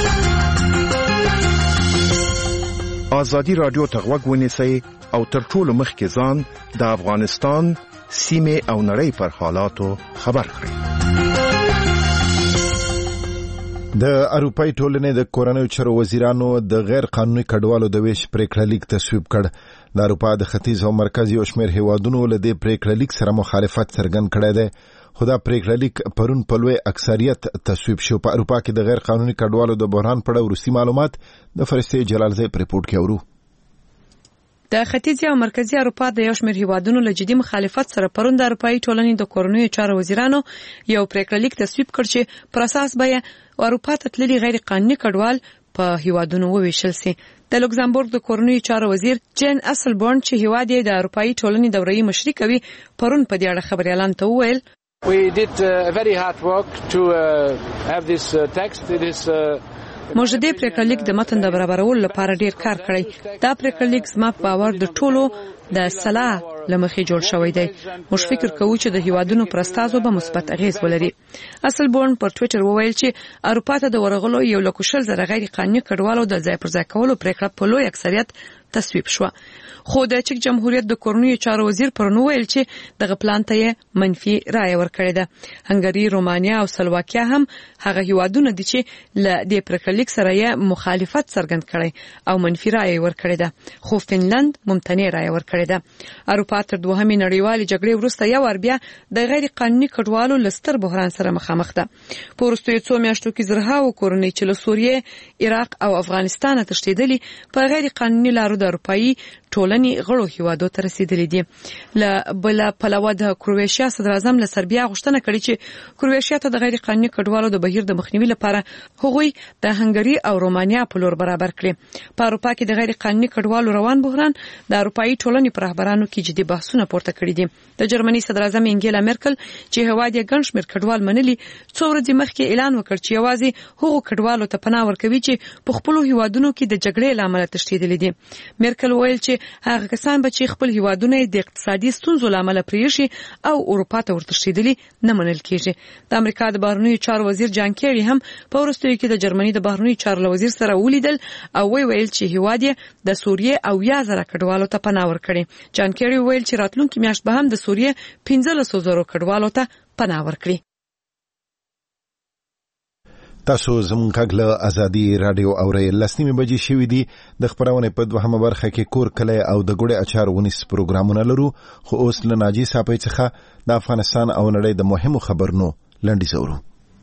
ازادي رادیو ته غوږ ونیسئ او تر ټولو مخکې ځان د افغانستان سیمې او نړۍ پر حالاتو خبر کړئ. د اروپای ټولنې د کورنیو چارو وزیرانو د غیر قانوني کډوالو د ویش پریکړه لیک تصویب کړ. د اروپا د ختیځ او مرکز یو شمېر هیوادونو له دې پریکړه لیک سره مخالفت څرګند کړی دی خو دا پریکړه لیک پرون په لوی اکثریت تصویب شو. په اروپا کې د غیر قانوني کډوالو د بحران په اړه وروستي معلومات د فرشتې جلال زی په ریپورت کې اورو. د ختیځ او مرکزی اروپا د یو شمېر هیوادونو له جدي مخالفت سره پرون د اروپאי ټولنې د کورنیو چارو وزیرانو یو پریکړه لیک تصویب کړ چې پر اساس به اروپا ته تللي غیر قانوني کډوال په هیوادونو وویشل سي. د لوکزامبورګ د کورنیو چارو وزیر جین اسلبورن چې هیواد یې د اروپאי ټولنې دورې مشري کوي پرون په دې اړه خبريالان ته وویل We did uh, very hard work to uh, have this uh, text. It is uh, موږ د پریکړه لیک د متن د برابرولو لپاره ډیر کار کړی. دا پریکړه لیک زما په باور د ټولو د صلاح لمخې جوړ شوی دی. موږ فکر کوو چې د هیوادونو پر استازو به مثبت اغیز ولري. اصلبورن پر ټوئیټر وویل چې اروپا ته د ورغلو یو لکوشل زره غیر قانوني کډوالو د ځای پر ځای کولو پریکړه په لوی اکثریت تصویب شو. خو د چک جمهوریت د کورنیو چارو وزیر پرون ویل چې دغه پلان ته منفي رائے ورکړې ده. هنګری، رومانیا او سلواکیا هم هغه هیوادونه دي چې ل دې پریکړه لیک سره یې مخالفت څرګند کړي او منفي رائے ورکړې ده. خو فنلند ممتنع رائے ورکړې ده. اروپا تر دوهمې نړیوالې جګړې وروسته یو ور بیا د غیر قانوني کډوالو لستر بحران سره مخامخ ده. په وروستیو څو میاشتو کې زرهاو کورنۍ چې له سوریې، عراق او افغانستان تښتېدلي په غیر قانوني لارو د اروپאי ټولنې غړو هیوادو ته رسیدلې دي. ل بل پلوه د کرواتیا صدر اعظم له سربیا غوښتنه کړې چې کرواتیا ته د غیر قانوني کډوالو د بهیر د مخنیوي لپاره هغوی د هنګری او رومانیا په لور برابر کړي. په اروپا کې د غیر قانوني کډوالو روان بحران د اروپאי ټولنې پر رهبرانو کې جدي بحثونه پورته کړي دي. د جرمني صدر اعظم انګیلا مرکل چې هواد یې ګڼ شمېر کډوال منلي څو ورځې مخکې اعلان وکړ چې یوازې هغو کډوالو ته پناه ورکوي چې په خپل هیوادونو کې د جګړې لامل تښتېدلي دي. مرکل ویل چې هغه کسان به چې خپل هیوادونه د اقتصادي ستونزو لامل پریښي او اروپا ته ورتښتېدلي نه منل کېږي. د امریکا د بهرنیو چارو وزیر جان کیری هم په وروستیو کې د جرمني د بهرنیو چارو وزیر سره ولیدل او وی ویل چې هیواد یې د سوریې او یا زره کډوالو ته پناه ورکړي. جان کیری ویل چې راتلونکي میاشت به هم د سوریې پنځلس زره کډوالو ته پناه ورکړي. تاسو زموږ غږ له ازادي رادیو اورئ. لسنیمې بجې شوې دي. د خبرونې په دوهمه برخه کې کور کلی او د ګوړې اچار ونیس پروګرامونه لرو، خو اوس له ناجي صاحب څخه د افغانستان او نړۍ د مهمو خبرونو لنډیز اورو.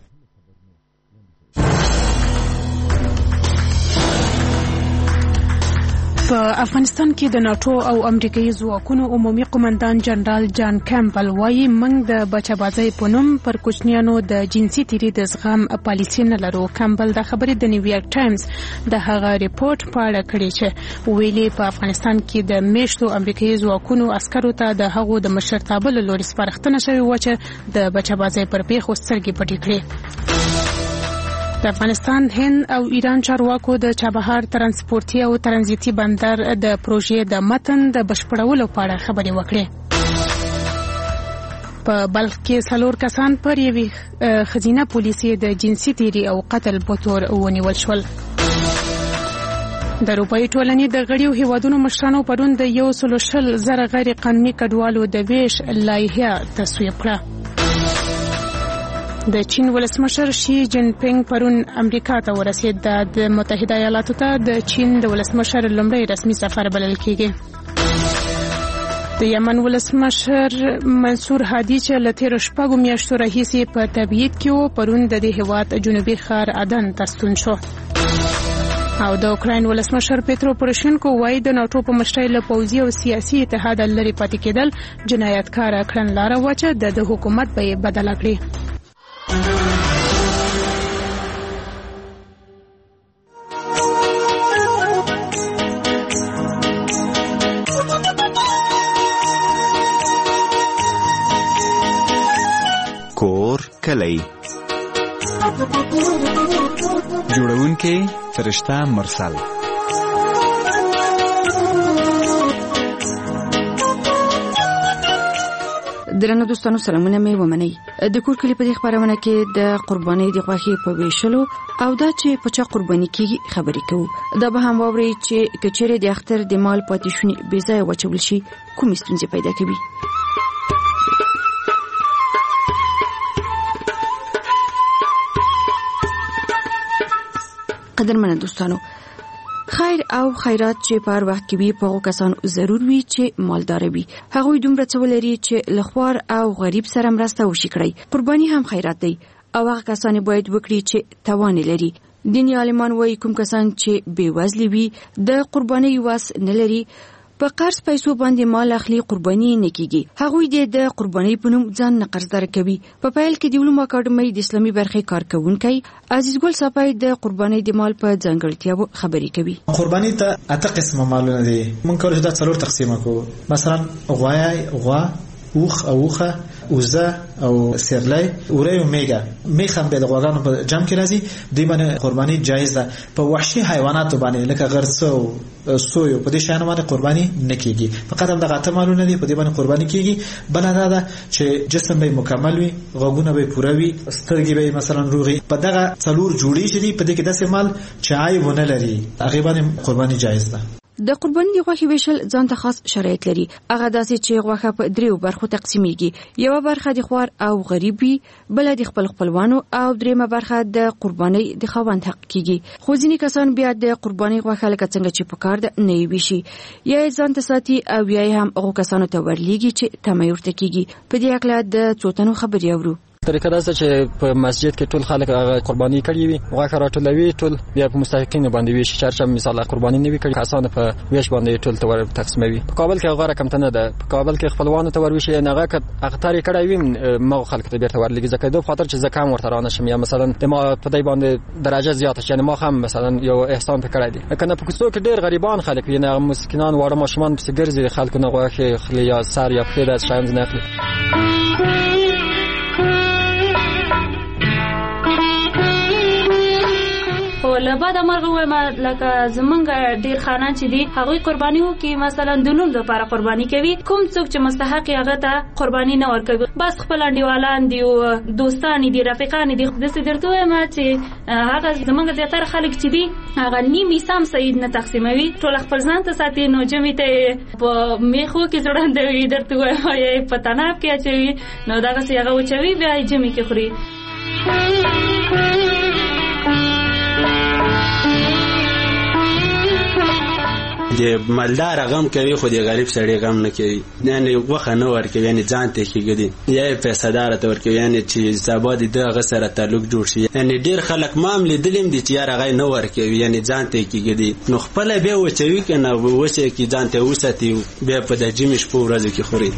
په افغانستان کې د ناتو او امریکایي ځواکونو عمومي قومندان جنرال جان کیمبل وایي موږ د بچه‌بازۍ په نوم پر کوچنیانو د جنسي تیري د زغم پالیسي نه لرو. کیمبل د خبرې د نیویارک ټایمز د هغه ریپورت په اړه کړی چې ویلي په افغانستان کې د میشتو امریکایي ځواکونو عسکرو ته د هغو د مشرتابه له لوري سپارښتنه شوې وه چې د بچه‌بازۍ پر پیښو سترګې پټې کړي. د افغانستان، هند او ایران چارواکو د چابهار ترانسپورتي او ترانزیتي بندر د پروژې د متن د بشپړولو په اړه خبرې وکړې. په بلخ کې څلور کسان پر یوې خزینه پولیسي د جنسي تیري او قتل په تور ونیول شول. د اروپאי ټولنې د غړیو هیوادونو مشرانو پرون د یو سل شل زره غیر قانوني کډوالو د ویش لایحه تصویب کړه. د چین ولسمشر شي جین پینګ پرون امریکا ته ورسید. د متحده ایالاتو ته د چین د ولسمشر لومړی رسمي سفر بلل کیږي. د یمن ولسمشر منصور هادي چې له تېرو شپږو میاشتو راهیسې په تبعید کې و پرون د دې هیواد جنوبي ښار عدن ته ستون شو. او د اوکراین ولسمشر پیترو پوروشینکو وایي د ناتو په مشرۍ له پوځي او سیاسي اتحاد لرې پاتې کېدل جنایتکاره کړنلاره وه چې د حکومت به یې بدله کړي. کور کلی جوړونکي فرشته مرسل. درنو دوستانو سلامونه مې ومنئ. د کور کلی په دې خبرونه کې د قربانۍ د غوښې په ویشلو او دا چې په چا قرباني کیږي خبرې کوو. دا به هم واورئ چې کچېرې د اختر د مال پاتې شونې بې ځایه واچول شي کومې ستونزې پیدا کوي. قدرمنه دوستانو، خیر او خیرات چې په هر وخت کې وي په هغو کسانو ضرور وي چې مالدار وي. هغوی دومره څه ولري چې له خوار او غریب سره مرسته وشي کړئ. قرباني هم خیرات دی او هغه کسان باید وکړي چې توان لري. دیني عالمان وایي کوم کسان چې بې وزلي وي د قرباني واس نه لري په قرض پیسو باندې مال اخلي قرباني نه کیږي. هغوی د قرباني په نوم ځان نه قرضدار کوي. په پیل کې د علومو اکاډمۍ د اسلامي برخې کارکونکي عزیز ګل صافی د قرباني د مال په ځانګړتیاو خبرې کوي. قرباني ته اته قسمه مالونه دي. مونږ کولای دا څلور تقسیم کوو. مثلا غوای، غوا، اوخ او اوخه، اوزه او سیرلی، اوره او میګه. میخم به د غواګانو په جمع کې راځي. دوی باندې قرباني جایز ده. په وحشي حیواناتو باندې لکه غرڅه او سویو په دې شانو باندې قرباني نه کیږي. فقط هم دغه اته مالونه دي په دې باندې قرباني کیږي. بل دا ده چې جسم به مکمل وي، غوګونه به پوره وي، سترګې به مثلا روغي. په دغه څلور جوړې چې دي په دې کې داسې مال چې عیب نه لري هغه باندې قرباني جایز ده. د قرباني د غوښې ویشل ځان ته خاص شرایط لري. هغه داسې چې غوښه په دریو برخو تقسیمیږي. یو برخه د خوار او غریب وي، بل د خپل خپلوانو او دریمه برخه د قرباني د خاوند حق کیږي. خو ځینې کسان بیا د قرباني غوښه لکه څنګه چې په کار ده نه ویشي، یا ځان ته ساتي او یا هم هغو کسانو ته ورلیږي چې تمه ورته کیږي. په دې اړه د څو تنو خبرې اورو. طریقه ده چې په مسجد کې ټول خلک هغه قرباني کړي وي هغه راټولوي ټول بیا په مستحقین باندې وي چې مثلا قرباني نه وي کړي کسان په ویش باندې ټول تور تقسیموي په کابل کې هغه رقم ته نه ده په کابل کې خپلوانو ته ورشي نه هغه هغه تاریخ کړی وي ما خلک ته بیرته ورلګي ځکه دوه خاطر چې زکه هم ورته رانه شم یا مثلا د ما په دای باندې درجه زیاته شي ما هم مثلا یو احسان پکړای دي کنه په کوڅو کې ډېر غریبان خلک وي نه مسکینان وړه ماشومان په سګرځي خلکو نه غواخي خلی یا سر یا په داس شاند نه اخلي له بعد مرغه وایم لکه زمونږ ډیر خانان چې دي هغه قرباني وو کې مثلا د نوم لپاره قرباني کوي کوم څوک چې مستحق هغه ته قرباني نه ورکوي بس خپل انډیوالان دي او دوستان دي رفیقان دي د څه درته وایم چې هغه زمونږ د تر خلک چې دي هغه نیمه سم سید نه تقسیموي ټول خپل ځان ته ساتي نو جمعي ته په میخو کې ځړندوي درته وایم په تناب کې اچوي نو دا څه هغه وچوي بیا جمعي کې خوري د مالدار غم کوي خو د غریب سړی غم نه کوي یعنی وخه نه ورکوي یعنی ځان ته کېږي یا پیسې دار ته ورکوي یعنی چې سبا د هغه سره تعلق جوړ شي یعنی ډیر خلک معاملې دلیم دي چې یار هغه نه ورکوي یعنی ځان ته کېږي نو خپل به وچوي کنه وڅ کې ځان ته وساتي به په د جمیش په ورځ کې خوري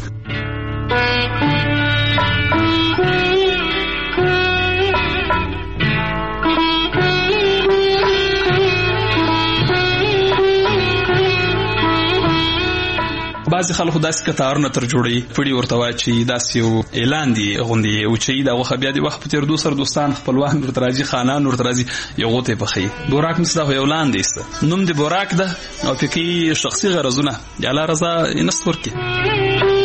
بعض خلکو داسې کتارونه تر جوړي پړي ورته واچي داسې یو اعلان دی غوندي او چې دا وخت بیا دی وخت په تیر دو سر دوستان خپلوان ورته راځي خانان ورته راځي یو غوته پخې بوراک مصدا یو لاندې است نوم دی بوراک ده او پکې شخصي غرضونه یا لا رضا نستور کې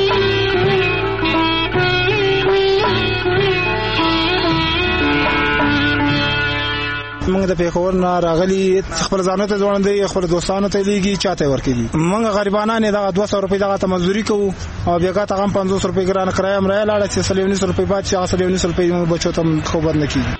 موږ د پیښور نه راغلي خپل ځانته ځوړندې خپل دوستانو ته لیږي چاته ورکړي موږ غریبانه نه دا دوه سوه روپۍ دغه ته مزدوري کوو او بیا ته هم پنځوس روپۍ ګرانه کرایه هم رالاړه چې سلیونیس روپۍ بعد چې هغه سلیونیس روپۍ موږ بچو ته خو بد نه کیږي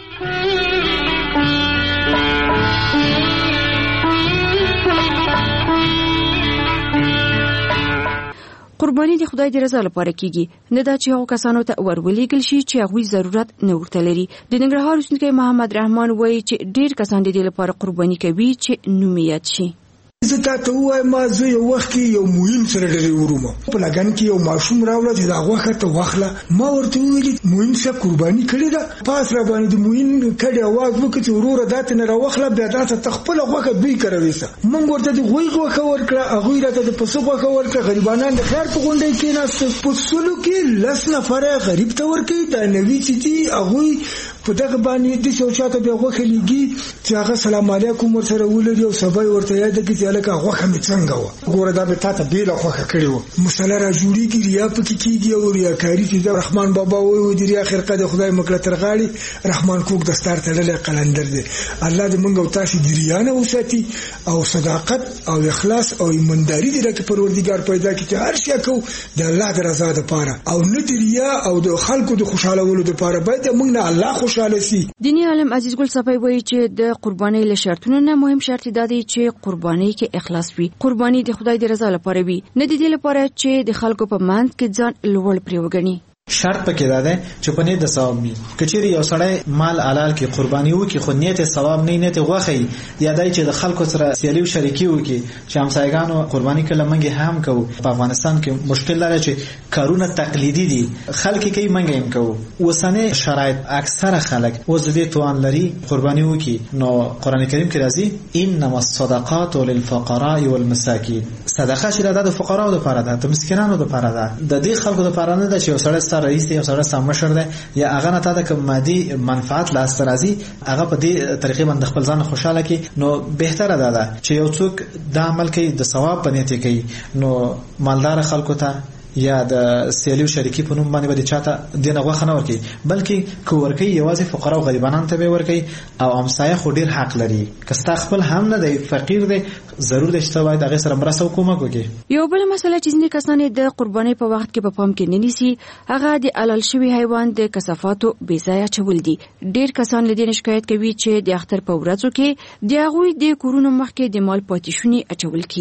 قرباني د خدای د رضا لپاره کیږي نه دا چې هغه کسانو ته ورولېګل شي چې هغه ضرورت نه ورته لري د ننګرهار اوسیدونکي محمد رحمان وایي چې ډیر کسان د دې لپاره قرباني کوي چې نومیت شي زه تا ته وایم ما زه یو وخت کې یو مهم سره ډېر ورومه په لګن کې یو ماشوم راوړل چې دا غوښه ته واخله ما ورته ویل مهم څه قرباني کړې ده پاس را باندې د مهم کډه आवाज وکړي چې وروره دات نه راوخله بیا دا ته خپل غوښه دوی کوي سه مونږ ورته د غوي غوښه ورکړه هغه راته د پسو غوښه ورکړه غریبانان د خیر په غونډه کې ناست په سلو کې لس نفر غریب ته ورکړي دا نوی چې دي هغه په دغه باندې د څو چاته به غوښه لګي چې هغه سلام علیکم ورسره ولري او سبا ورته یاد کې چې لکه غوښه می څنګه و ګوره دا به تاسو بیل غوښه کړی و مصالحه را جوړیږي ریا پکې کیږي او ریاکاری چې رحمان بابا وایي د ریا خیر قد خدای مکړه ترغاړي رحمان کوک دستار تړلې قلندر دی الله دې مونږ او تاسو د ریا نه وساتي او صداقت او اخلاص او ایمانداری دې راکې پروردګار پیدا کړي چې هر شي کو د الله د رضا لپاره او نه د ریا او د خلکو د خوشاله ولو لپاره باید مونږ نه الله خوشاله سي دینی عالم عزیز ګل صفای وایي چې د قربانۍ له شرطونو نه مهم شرط دی چې قربانۍ کې اخلاص وي قرباني د خدای د رضا لپاره وي نه د دې لپاره چې د خلکو په منځ کې ځان لوړ پرې وګڼي شرط پکې دا ده چې په نیت د ثواب وي کچېری یو سړی مال حلال کې قرباني وکي خو نیت ثواب نه نیت غوخي یا دای چې د خلکو سره سیالي او شریکي وکي چې همسایګانو قرباني کله منګي هم کوو په افغانستان کې مشکل لري چې کارونه تقلیدي دي خلک کوي منګي هم کوو وسنه شرایط اکثر خلک وزدي توان لري قرباني وکي نو قران کریم کې راځي انما الصدقات للفقراء والمساکین صدقه چې د فقراو لپاره ده د مسکینانو لپاره ده د دې خلکو لپاره نه ده چې سړی رئیس دی او سره سمشر دی یا هغه نه تا د مادي منفعت لاس راځي هغه په دې طریقې باندې خپل ځان خوشاله کی نو بهتره ده چې یو څوک د عمل کوي د ثواب په نیت کوي نو مالدار خلکو ته یا د سیالیو شریکی په نوم باندې باندې چاته دینه غوښه نه ورکي بلکې کو ورکي یوازې فقرا او غریبانان ته به ورکي او امسایه خو ډیر حق لري کستا خپل هم نه دی فقیر دی ضرور د اشتباه دغه سره مرسته وکومه کوي یو بل مسله چې ځینې کسان د قربانۍ په وخت کې په پام کې نه نیسي هغه د علل شوی حیوان د کثافاتو بې ځایه چول دي ډیر کسان لدی شکایت کوي چې د اختر په ورځو کې د هغوی د کورونو مخکې د مال پاتې شونی اچول کیږي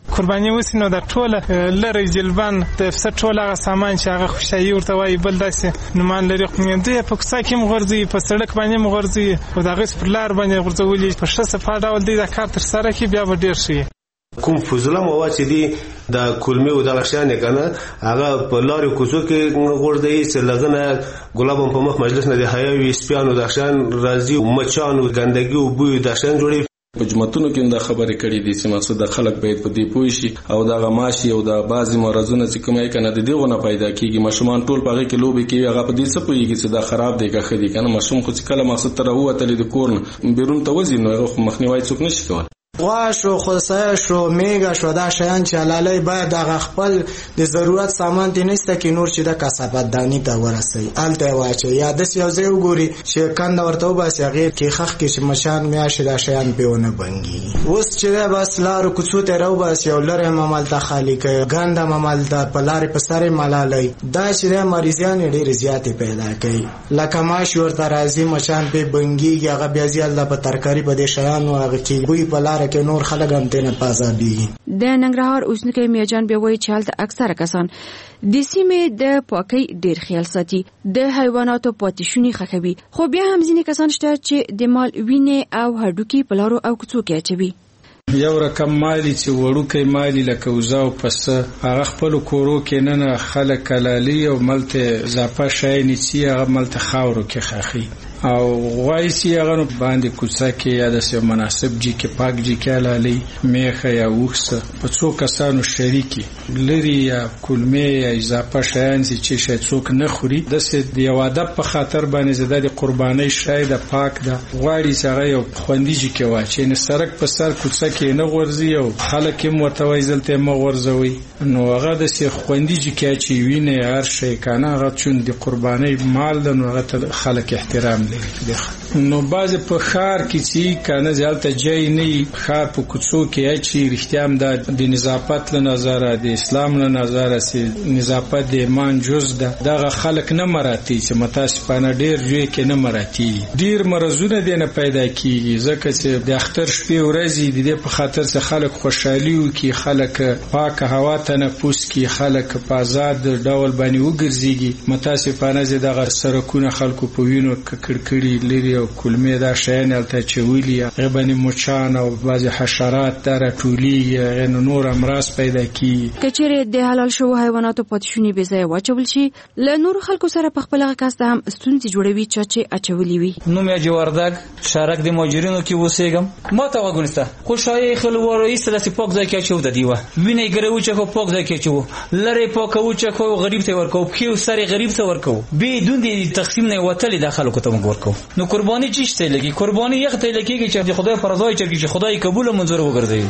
قرباني وسی نو د ټوله لری جلبان د افسر ټوله هغه سامان چې هغه خوشایي ورته وایي بل داسې نومان لري خو مې په کوڅه کې مغورځي په سړک باندې مغورځي او د هغې پر لار باندې غورځولي په ښه صفا ډول دی دا کار ترسره کړي بیا به ډېر ښه کوم فضله مواد چې دي د کلمې او دغه شیان یې کنه هغه په لارې کوڅو کې غورځوي چې لږ ګلاب په مخ مجلس نه د حیا وي سپیانو د شیان راځي مچانو ګندګي او بوی د شیان جوړي په جمعتونو کې دا خبرې کړې دي چې مقصد د خلک باید په دې پوه شي او د غماشي او د بعضی مرزونه چې کومه کنه د دې غونه پیدا کیږي مشمان ټول پغه کې لوبي کوي هغه په دې څه پويږي چې دا خراب دی که خدي کنه مشوم خو چې کله مقصد تر وته د کورن بیرون ته وځي نو هغه مخنیوي څوک نشي کولای غوا شو خصه شو میګه شو دا شیان چې حلالي باید د خپل د ضرورت سامان دي نشته کې نور چې د کسبات دانی ته ورسي الته واچي یا د یو ځای وګوري چې کاند ورته وباسي غیر کې خخ کې چې مشان میاشه دا شیان پیونه بنګي اوس چې بس لار کوڅو ته راو باسي او لره ممال ته خالی کوي ګاندا ممال ته پلار په سره ملالای دا چې مریضان ډېر زیاتې پیدا کوي لکه ماش ورته راځي مشان په بنګي هغه بیا زیاده په ترکاری په دې شیان او هغه چې وی په لار کې نور خلک هم تنه پازابي د ننګرهار اوسنکي میجان بیا وایي چې حالت اکثره کسان د سیمې د پاکۍ ډیر خیال ساتي د حیواناتو پاتې خوښوي خو بیا هم ځینې کسان شته چې د مال وینې او هډوکي په لارو او کوڅو کې اچوي یو رقم مالی چې وړوکی مالی لکه وزه او پسه هغه خپلو کورو کې ننه خلک کلالي او ملته اضافه شی نیسي هغه ملته خاورو کې خاخي او غوای سی هغه باندې کوڅه کې یا د سیمه مناسب جی کې پاک جی کې لالي میخه یا وښه په څو کسانو شریکي لري یا کلمې یا اضافه شیان چې شي څوک نه خوري د سې د یو ادب په خاطر باندې زده د قرباني شای د پاک د غواړي چې هغه یو خوندې جی کې واچي نه سرک په سر کوڅه کې نه ورزي او خلک هم متوي ځلته مو ورزوي نو هغه د سې خوندې جی کې چې ویني هر شي کنه هغه چون د قرباني مال د نو هغه خلک احترام نو باز په خار کې چې کنه ځالته جای نه خار په کوڅو کې اچي رښتیام د نظافت له نظر د اسلام له نظر سي نظافت د ایمان جز ده دغه خلک نه مراتي چې متاسفانه ډیر جوی کې نه مراتي ډیر مرزونه دي نه پیدا کیږي ځکه چې د اختر شپې ورځي د په خاطر چې خلک خوشحالي وکي خلک پاک هوا تنفس کی خلک په آزاد ډول باندې وګرځيږي متاسفانه چې دغه سرکونه خلکو په وینو ککړ کړي لري او کلمې دا شیان الته چويلي غبني مچان او بعض حشرات در ټولي غن نور امراض پیدا کی کچېره د حلال شو حیواناتو پاتشونی به ځای واچول شي له نور خلکو سره په خپل کاست هم ستونزې جوړوي چې اچولي وي نو مې جوړدګ شارک د ماجرینو کې وسېګم ما ته وګونسته خوشاله خلوو رئیس د سپوک ځای کې چو د دیوه ویني ګرو چې کو پوک ځای کې چو لری پوکو چې کو غریب ته ورکو کیو سری غریب ته ورکو به دون دي تقسیم نه وتل د خلکو ته ورکو نو قرباني چیشته لګي قرباني یغ ته لګي چې خدای فرضای چې خدای قبول او منظور وګرځي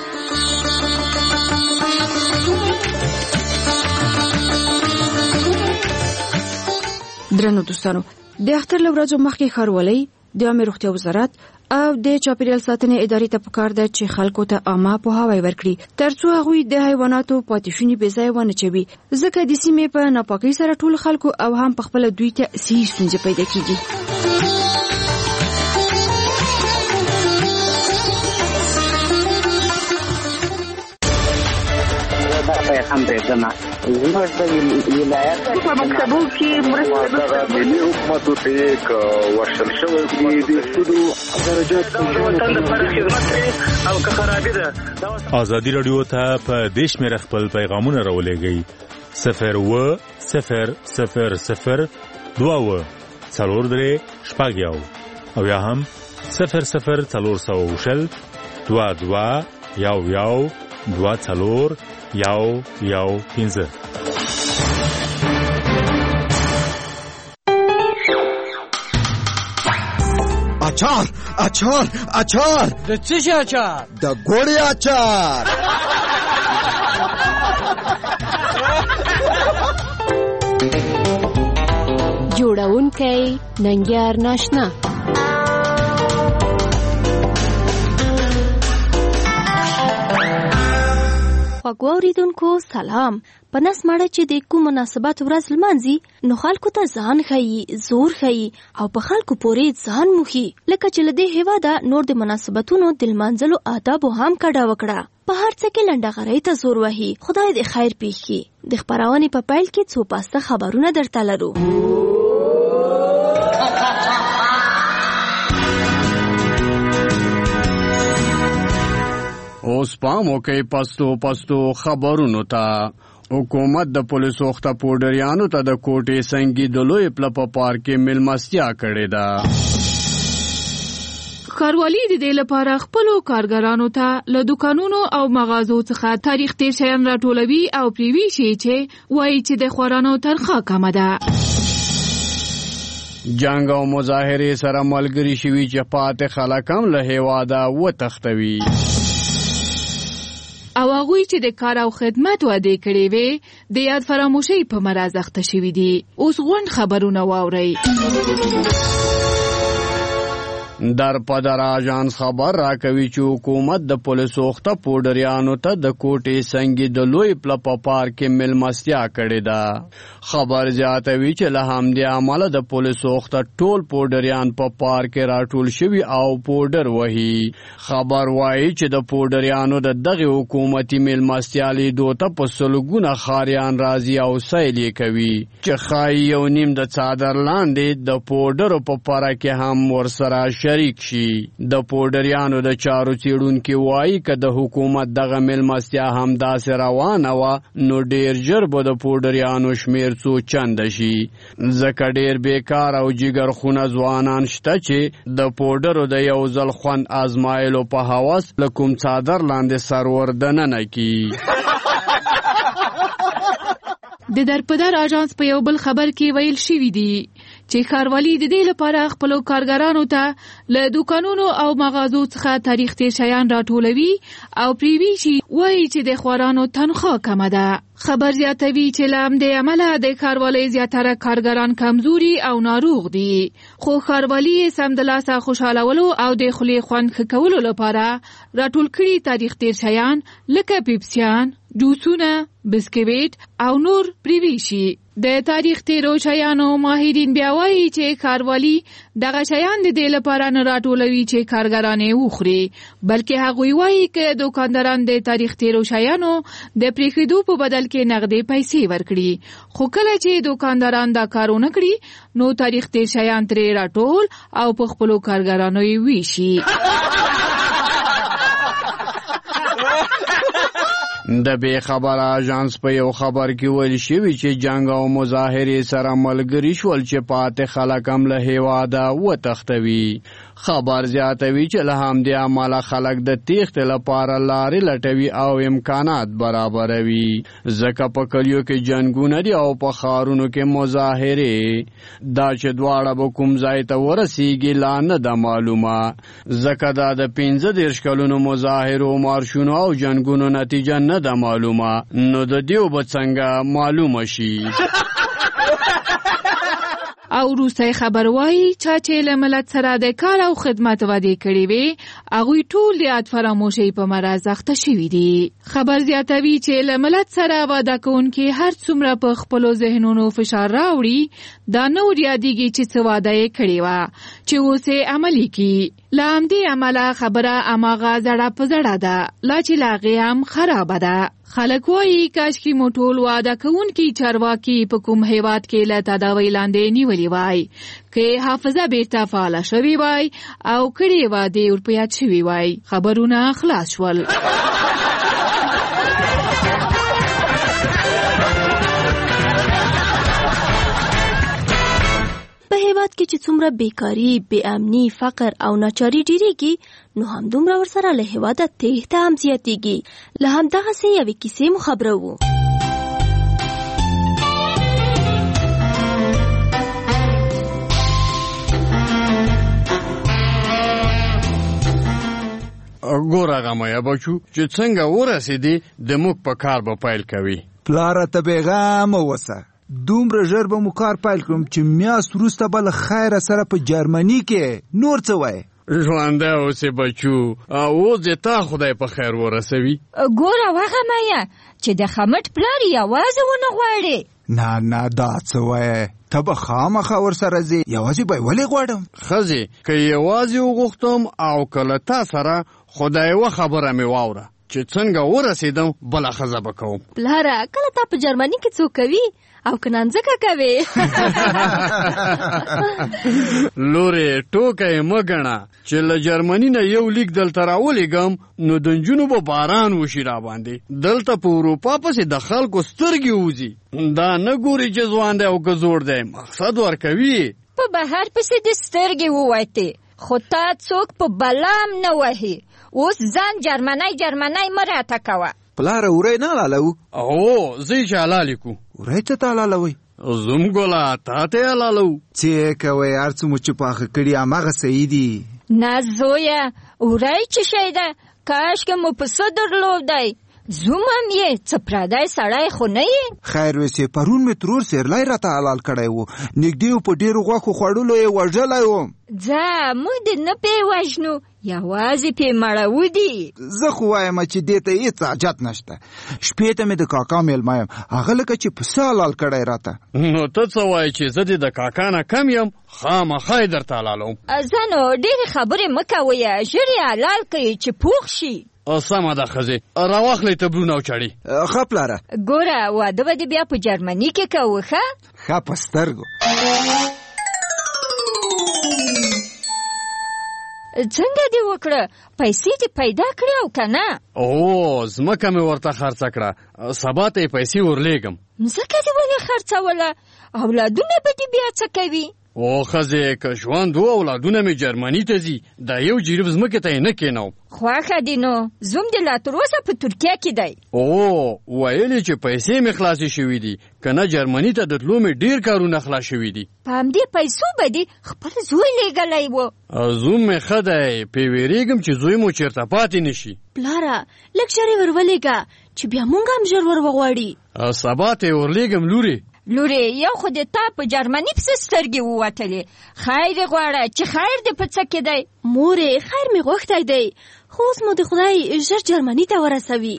درنو دوستانو د اختر لورځو مخکې خارولې د امر روغتیا وزارت او د چاپیریال ساتنې ادارې ته پکار ده چې خلکو ته عامه پوهاوی ورکړي ترڅو هغوی د حیواناتو پاتشونی بې ځای ونه چوي ځکه د سیمې په ناپاکۍ سره ټول خلکو او هم په خپل دوی ته صحیح ستونزې پیدا کیږي هم دې نه زموږ د ولایت په مکتبو کې مرسته د ملي حکومتو ته یک ورشل شوی دی د سودو درجات او که خرابې ده ازادي رادیو ته په دیش مې خپل پیغامونه راولېږئ صفر و صفر صفر صفر دوا و څلور درې شپږ یو او یا هم صفر صفر څلور سوه شل دوا دوا یو یو دوا څلور یو یو پنځه اچار اچار اچار د څه شي اچار د ګوړې اچار جوړونکی ننګیار ناشنا وګوریدونکو سلام په نس مړه چې د کوم مناسبت ورځ لمانځي نو خلکو ته ځان ښیي زور ښیي او په خلکو پورې ځان موخي لکه چې له دې هیواده نور د مناسبتونو د لمانځلو آدابو هم کډه وکړه په هر څه کې لنډغرۍ ته زور وهي. خدای دې خیر پېښ کړي. د خپرونې په پیل کې څو پاسته خبرونه درته لرو. اوس پام وکئ پستو پستو خبرونو ته. حکومت د پولیسو وخته پوډریانو ته د کوټې سنگي د لوی پله په پارک کې مېلمستیا کړې ده. ښاروالي د دې لپاره خپلو کارګرانو ته له دوکانونو او مغازو څخه تاریخ تیر شیان راټولوي او پرې ویشي چې وایي چې د خوارانو تنخواه کمه ده. جنګ او مظاهرې سره ملګري شوي چې پاتې خلک هم له هېواده وتښتوي او هغوی چې د کار او خدمت وعدې کړې وې د یاد فراموشۍ په مرض اخته شوي دي. اوس غونډ خبرونه واورئ. در پدر آژانس خبر راکوي چې حکومت د پولیسو وخته پوډریانو ته د کوټې سنگي د لوی پله په پارک کې مېلمستیا کړې ده. خبر زیاتوي چې له همدې امله د پولیسو وخته ټول پوډریان په پارک کې راټول شوي او پوډر وهي. خبر وایي چې د پوډریانو د دغې حکومتي مېلمستیا لیدو ته په سلګونه ښاریان راځي او سیل یې کوي چې ښایي یو نیم د څادر لاندې د پوډرو په پره کې هم ورسره شریک شي. د پوډریانو د چارو څېړونکي وایي که د حکومت دغه مېلمستیا همداسې روانه وه نو ډېر ژر به د پوډریانو شمېر څو چنده شي، ځکه ډېر بیکار او جګرخونه ځوانان شته چې د پوډرو د یو ځل خوند ازمایلو په هوس له کوم څادر لاندې سر وردننه کي. د درپدر آژانس په یو بل خبر کې ویل شوي دي چې ښاروالي د دې لپاره خپلو کارګرانو ته له دوکانونو او مغازو څخه تاریخ تیر شیان راټولوي او پرې ویشي وایي چې د خوارانو تنخواه کمه ده. خبر زیاتوي چې له همدې امله د ښاروالۍ زیاتره کارګران کمزوري او ناروغ دي، خو ښاروالي یې سمدلاسه خوشحالولو او د خولې خوند ښه کولو لپاره راټول کړي تاریخ تیر شیان لکه پیپسیان، جوسونه، بسکویټ او نور پرې ویشي. د تاریخ تیرو شیانو ماهرین بیا وایي چې ښاروالي دغه شیان د دې لپاره نه راټولوي چې کارګران یې وخوري، بلکې هغوی وایي که دوکانداران د تاریخ تیرو شیانو د پرېښودو په بدل کې نغدې پیسې ورکړي، خو کله چې دوکانداران دا کار ونه کړي نو تاریخ تیر شیان ترې راټول او په خپلو کارګرانو یې ویشي. د بې خبره آژانس په یو خبر کې ویل شوي چې جنګ او مظاهرې سره ملګري شول چې پاتې خلک هم له هېواده وتښتوي. خبر زیاتوي چې له همدې امله خلک د تېښتې لپاره لارې لټوي او امکانات برابروي، ځکه په کلیو کې جنګونه دي او په ښارونو کې مظاهرې. دا چې دواړه به کوم ځای ته ورسیږي لا نه ده معلومه، ځکه دا د پنځه دېرش کلونو مظاهرو، مارشونو او جنګونو نتیجه نه ده معلومه، نو د دیو به څنګه معلومه شي. او وروستی خبر وایي چا چې له ملت سره د کار او خدمت وعدې کړې وې هغوی ټول د یاد فراموشۍ په مرض اخته شوي دي. خبر زیاتوي چې له ملت سره وعده کوونکي هر څومره په خپلو ذهنونو فشار راوړي دا نه ور یادېږي چې څه وعده یې کړې وه چې اوس یې عملي کړي. له همدې امله خبره هماغه زړه په زړه ده، لا چې له هغې هم خرابه ده. خلک وایي کاشکې مو ټول وعده کوونکي چارواکي په کوم هیواد کې له تداوۍ لاندې نیولي وای، که حافظه بیرته فعاله شوې وای او کړې وعدې ور په یاد شوي وای، خبرونه خلاص شول. په هیواد کې چې څومره بیکاری، بې امني، فقر او ناچاري ډیریږي نو همدومره ورسره له هیواده تېښته هم زیاتېږي. له همدغسې یوې کیسې مو خبره وو. ګوره غمیا بچو چې څنګه ورسېدې د موږ په کار به پیل کوي. پلاره ته بېغمه اوسه، دومره ژر به مو کار پیل کړم چې میاشت وروسته به له خیره سره په جرمني کې نور څه وایې. ژوندی اوسې بچو، اوس دې تا خدای په خیر ورسوي. ګوره وغمیه چې د خمټ پلار یوازې ونه غواړې. نه نه دا څه وایې، ته به خامخا ورسره ځې، یوازې به یې ولې غواړم. ښځې که یوازې وغوښتم او که له تا سره خدای یوه خبره مې واوره چې څنګه ورسېدم بله ښځه به کوم. پلاره کله تا په جرمني کې څوک کوي او که نانځکه کوي؟ لورې ټوکه یې مه ګڼه چې له جرمني نه یو لیک دلته راولېږم نو د نجونو به باران وشي راباندې. دلته په اروپا پسې د خلکو سترګې وځي. دا نه ګوري چې ځوان دی او که زوړ دی، مقصد ورکوي. په بهر پسې د سترګې ووتې خو تا څوک په بلام نه وهي. اوس ځان جرمنی جرمنی مه راته کوه. پلاره وری نه حلالوو؟ هو زه یې چې حلالې کړو. وری څه ته حلالوئ؟ زوم ګله تا ته یې حلالوو. څه یې کوئ، هر څه مو چې پاخه کړي هماغه صحیح دي. نه زویه وری څه شی ده؟ کاشکې مو پسه درلودی. زوم هم یې څه پردی سړی خو نه یې. خیر ویسې پرون مې ترور سیرلی راته حلال کړی و، نږدې و په ډېرو غوښو خوړلو یې وژلی وم. ځه موږ دې نه پې وژنو، یوازې پې مړوو دي. زه خو وایم چې دې ته هېڅ حاجت نشته. شپې ته مې د کاکا میلمه یم، هغه لکه چې پسه حلال کړی راته. نو ته څه وایې چې زه دې د کاکا نه کم یم؟ خامخا یې درته حلالوم. زه نو ډېرې خبرې مه کوئ، ژر یې حلال کړئ چې پوخ شي. سمه ده ښځې، راواخلئ تبرونه او چړې. ښه پلاره. ګوره واده به دې بیا په جرمني کې کوو. ښه ښه په سترګو. څنګه دې وکړه؟ پیسې دې پیدا کړې او که نه؟ او ځمکه مې ورته خرڅه کړه، سبا ته یې پیسې ورلیږم. مځکه دې ولې خرڅوله؟ اولادونه به دې بیا څه کوي؟ او ښځې که ژوند و اولادونه مې جرمني ته ځي، دا یو جریب ځمکې ته یې نه کېنوم. خوښه دې نو. زوم دې لا تروسه په ترکیه کې دی. او ویلې چې پیسې مې خلاصې شوي دي، که نه جرمني ته د تلو مې ډېر کارونه خلاص شوي دي. په همدې پیسو به دې خپل زوی لیږلی و. زوم مې ښه دی، پې وېرېږم چې زوی مو چېرته پاتې نه شي. پلاره لږ ژر یې ورولېږه چې بیا مونږ هم ژر ور وغواړي. سبا ته یې ورلیږم لورې. لورې یو خو دې تا په جرمني پسې سترګې ووتلې. خیر یې غواړه چې خیر دې په څه کې دی. مورې خیر مې غوښتی دی، خو اوس مو د خدای ژر جرمني ته ورسوي.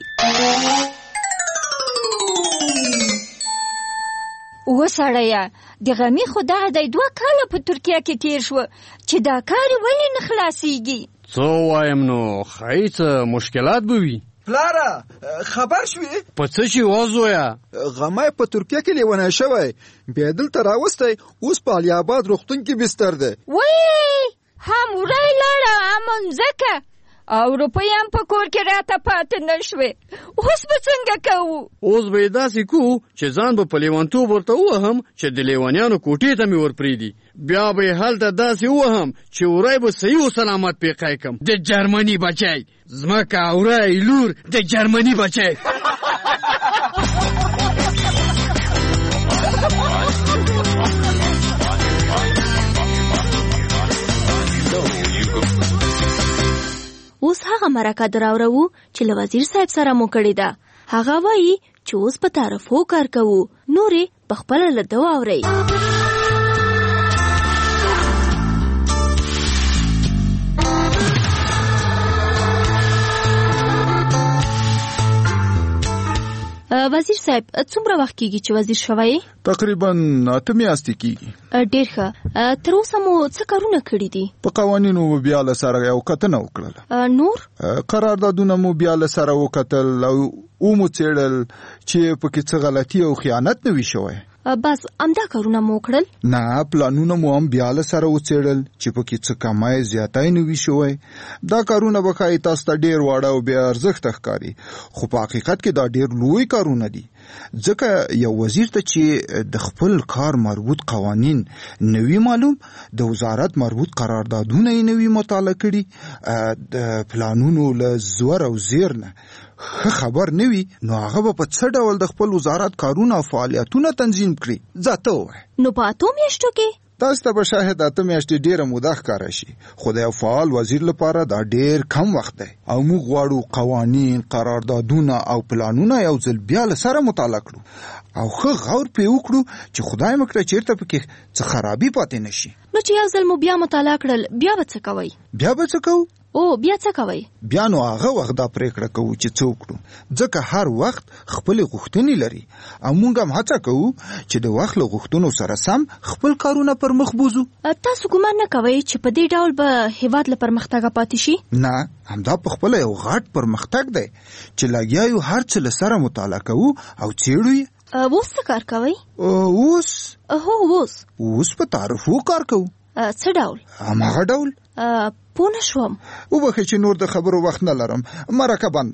وسړیه د غمي خو دغه دی دوه کاله په ترکیه کې تیر شو چې دا کار ولې نه خلاصېږي؟ څه وایم نو ښایي څه مشکلات به وي. پلاره خبر شوې؟ په څه شي وزویه؟ غمی په ترکیه کې لیونی شوی، بیا دلته راوستی، اوس په علي آباد روغتون کې بستر دی. وی هم وری لاړه هم مځکه او روپۍ هم په کور کې راته پاتې نه شوې. اوس به څنګه کوو؟ اوس به یې داسې کوو چې ځان به په لیونتوب ورته ووهم چې د لیونیانو کوټې ته مې ورپرېږدي، بیا به یې هلته داسې ووهم چې وری به صحیح و سلامت پیقی کم. د جرمني بچی ځمکه وری لور د جرمني بچی. اوس هغه مرکه دراوړو چې له وزیر صاحب سره مو کړې ده. هغه وایي چې اوس په تعرفو کار کوو، نورې په خپله له ده واورئ. وزیر صاحب څومره وخت کېږي چې وزیر شوی؟ تقریبا اته میاشتې کېږي. ډېر ښه. تر اوسه مو څه کارونه کړي دي؟ په قوانینو مو بیا له سره یو کتنه وکړله. نور؟ قراردادونه مو بیا له سره وکتل او ومو څېړل چې پکې څه غلطي او خیانت نه وي شوی. بس همدا کارونه مو وکړل؟ نه پلانونه مو هم بیا له سره وڅېړل چې پکې څه کمای زیاتی نه وي شوی. دا کارونه به ښایي تاسو ته ډېر واړه او بې ارزښته ښکاري، خو په حقیقت کې دا ډېر لوی کارونه دي، ځکه یو وزیر ته چې د خپل کار مربوط قوانین نوي معلوم، د وزارت مربوط قراردادونه یې نوي مطالعه کړي، د پلانونو له زور او زیر نه ښه خبر نه وي، نو هغه به په څه ډول د خپل وزارت کارونه او فعالیتونه تنظیم کړي. ځه ته ووایه. نو په اتو میاشتو کې؟ تاسو ته به شاید اته میاشتې ډېره موده ښکاره شي، خو د یو فعال وزیر لپاره دا ډېر کم وخت دی او موږ غواړو قوانین، قراردادونه او پلانونه یو ځل بیا له سره مطالعه کړو او ښه غور پرې وکړو چې خدای مه کړه چېرته پکې څه خرابي پاتې نه شي. نو چې یو ځل مو بیا مطالعه کړل بیا به څه کوئ؟ بیا به څه کوو؟ او بیا څه کوي؟ بیا نو هغه وخت دا پریکړه کوو چې څه وکړو، ځکه هر وخت خپل غوښتنې لري او موږ هم هڅه کوو چې د وخت له غوښتنو سره سم خپل کارونه پر مخ بوزو. تاسو ګمان نه کوئ چې په دې ډول به هیواد له پرمختګه پاتې شي؟ نه، همدا په خپل یو غټ پرمختګ دی چې لګیا یو هر څه له سره مطالعه کوو او څېړو یې. اوس څه کار کوئ؟ اوس هو اوس اوس په تعرفو کار کوو. څه ډول؟ هماغه ډول. پوه نه شوم. وبخښئ چې نور د خبرو وخت نه لرم، مرکه بند.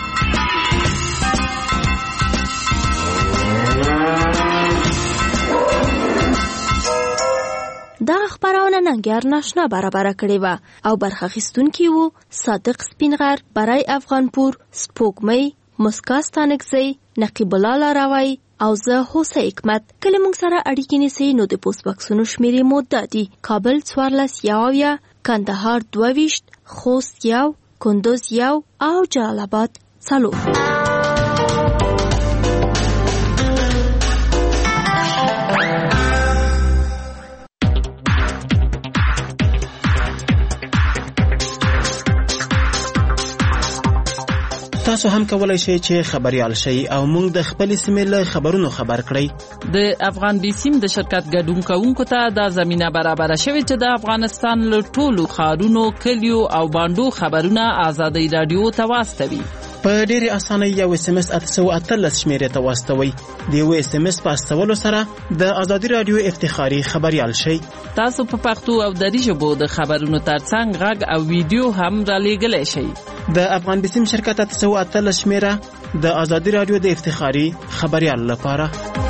دا خبرونه ننګیار ناشنا برابره کړې وه او برخه اخیستونکي وو صادق سپینغر، برای افغانپور، سپوږمۍ، مسکا ستانکزی، نقیب الله لاروی او زه هوسه حکمت. کله موږ سره اړیکې نیسئ نو د پوسټ بکسونو شمیرې مو دا دي: کابل څوارلس یو اویا، کندهار دوه ویشت، خوست یو، کندوز یو او جلال آباد څلور. تاسو هم کولای شئ چې خبريال شئ او موږ د خپل سیمې له خبرونو خبر کړئ. د افغان بي سیم د شرکت ګډون کوونکو ته دا زمينه برابر شوه چې د افغانستان له ټولو ښارونو، کلیو او باندو خبرونه آزادۍ رادیو ته واستوي. په ډېرې اسانۍ یو اس ام اس اته سوه اتلس شمیرې ته واستوئ. د یو اس ام اس په استولو سره د ازادي رادیو افتخاري خبريال شئ. تاسو په پښتو او دری ژبو د خبرونو ترڅنګ غږ او ویډیو هم رالېږلی شئ. د افغان بسیم شرکت اته سوه اتلس شمیره د ازادي رادیو د افتخاري خبريال لپاره.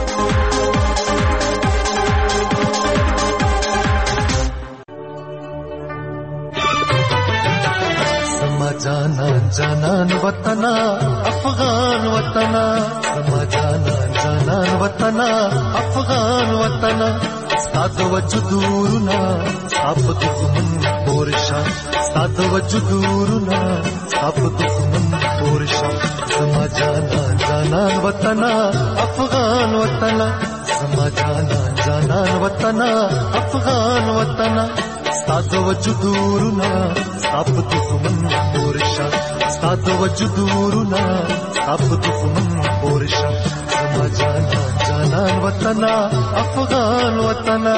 जाना जानन वतना अफगान वतना समा जाना जानन वतना अफगान वतना साद वजुदूरना सब दुश्मन पोरशा साद वजुदूरना सब दुश्मन पोरशा समा जाना जानन वतना अफगान वतना समा जाना जानन वतना अफगान वतना साद वजुदूरना सब दुश्मन पोरशा साद वजुदूरना सब दुश्मन पोरशा समा जाना जानन वतना अफगान वतना.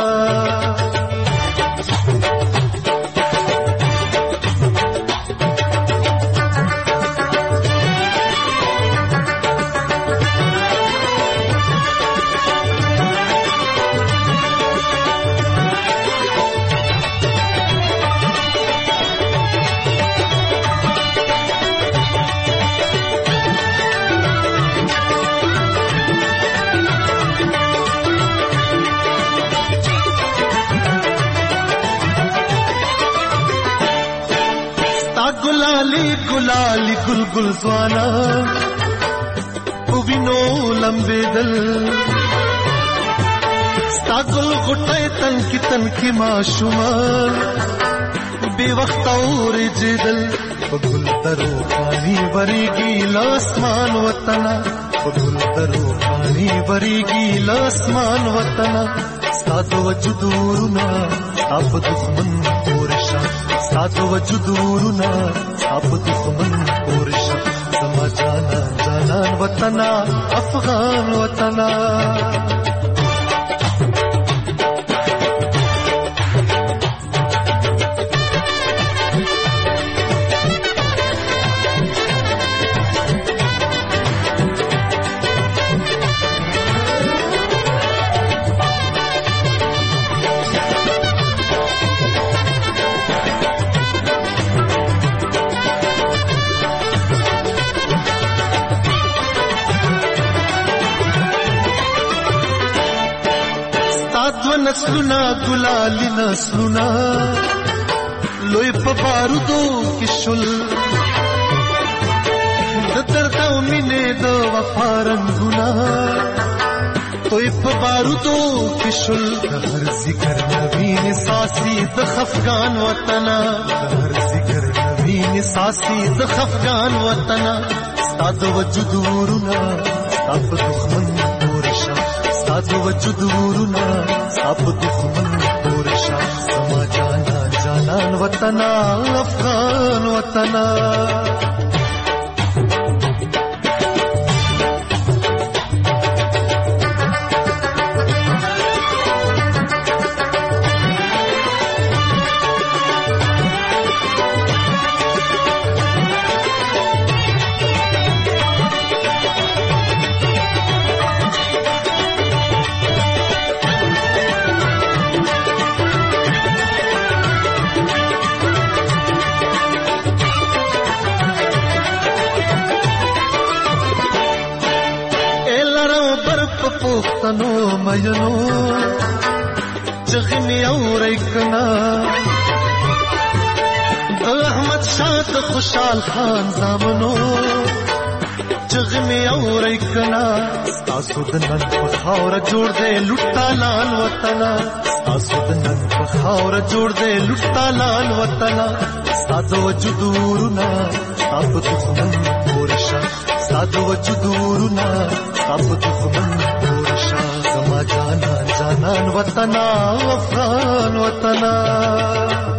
गुलाली गुलाली गुल गुल स्वाना उबिनो लंबे दल स्तागुल गुटे तन की तन की माशुमा बेवक्त और जिदल गुल दरो पानी बरेगी लासमान वतना गुल दरो पानी बरेगी लासमान वतना साद वजुदूरना अब दुश्मन पोरशा साद वजुदूरना अब दुश्मन पोरशा समा जाना जानन वतना अफगान वतना. नस्लुना गुलाली नस्लुना लोई पबारुदो किशुल दरता मिने दो वफारंगुना तोई पबारुदो किशुल हर जिक्र नवीन सासी द खफगान वतना हर जिक्र नवीन सासी द खफगान वतना साद वजुदूरना अब दुश्मन पोरशा साद वजुदूरना अब दुश्मन पोरशा समा जाना जाना جانان وطنا افغان وطنا پښتنو مینو چغمي اورې کنا د احمد شاه خوشحال خان زامنو چغمي اورې کنا تاسو د نن په خاور جوړ دې لټا لال وطن تاسو د نن په خاور جوړ دې لټا لال وطن ساده وجودورنا تاسو دښمن ورشه ساده وجودورنا تاسو دښمن زما جانان جانان وطنا افغان وطنا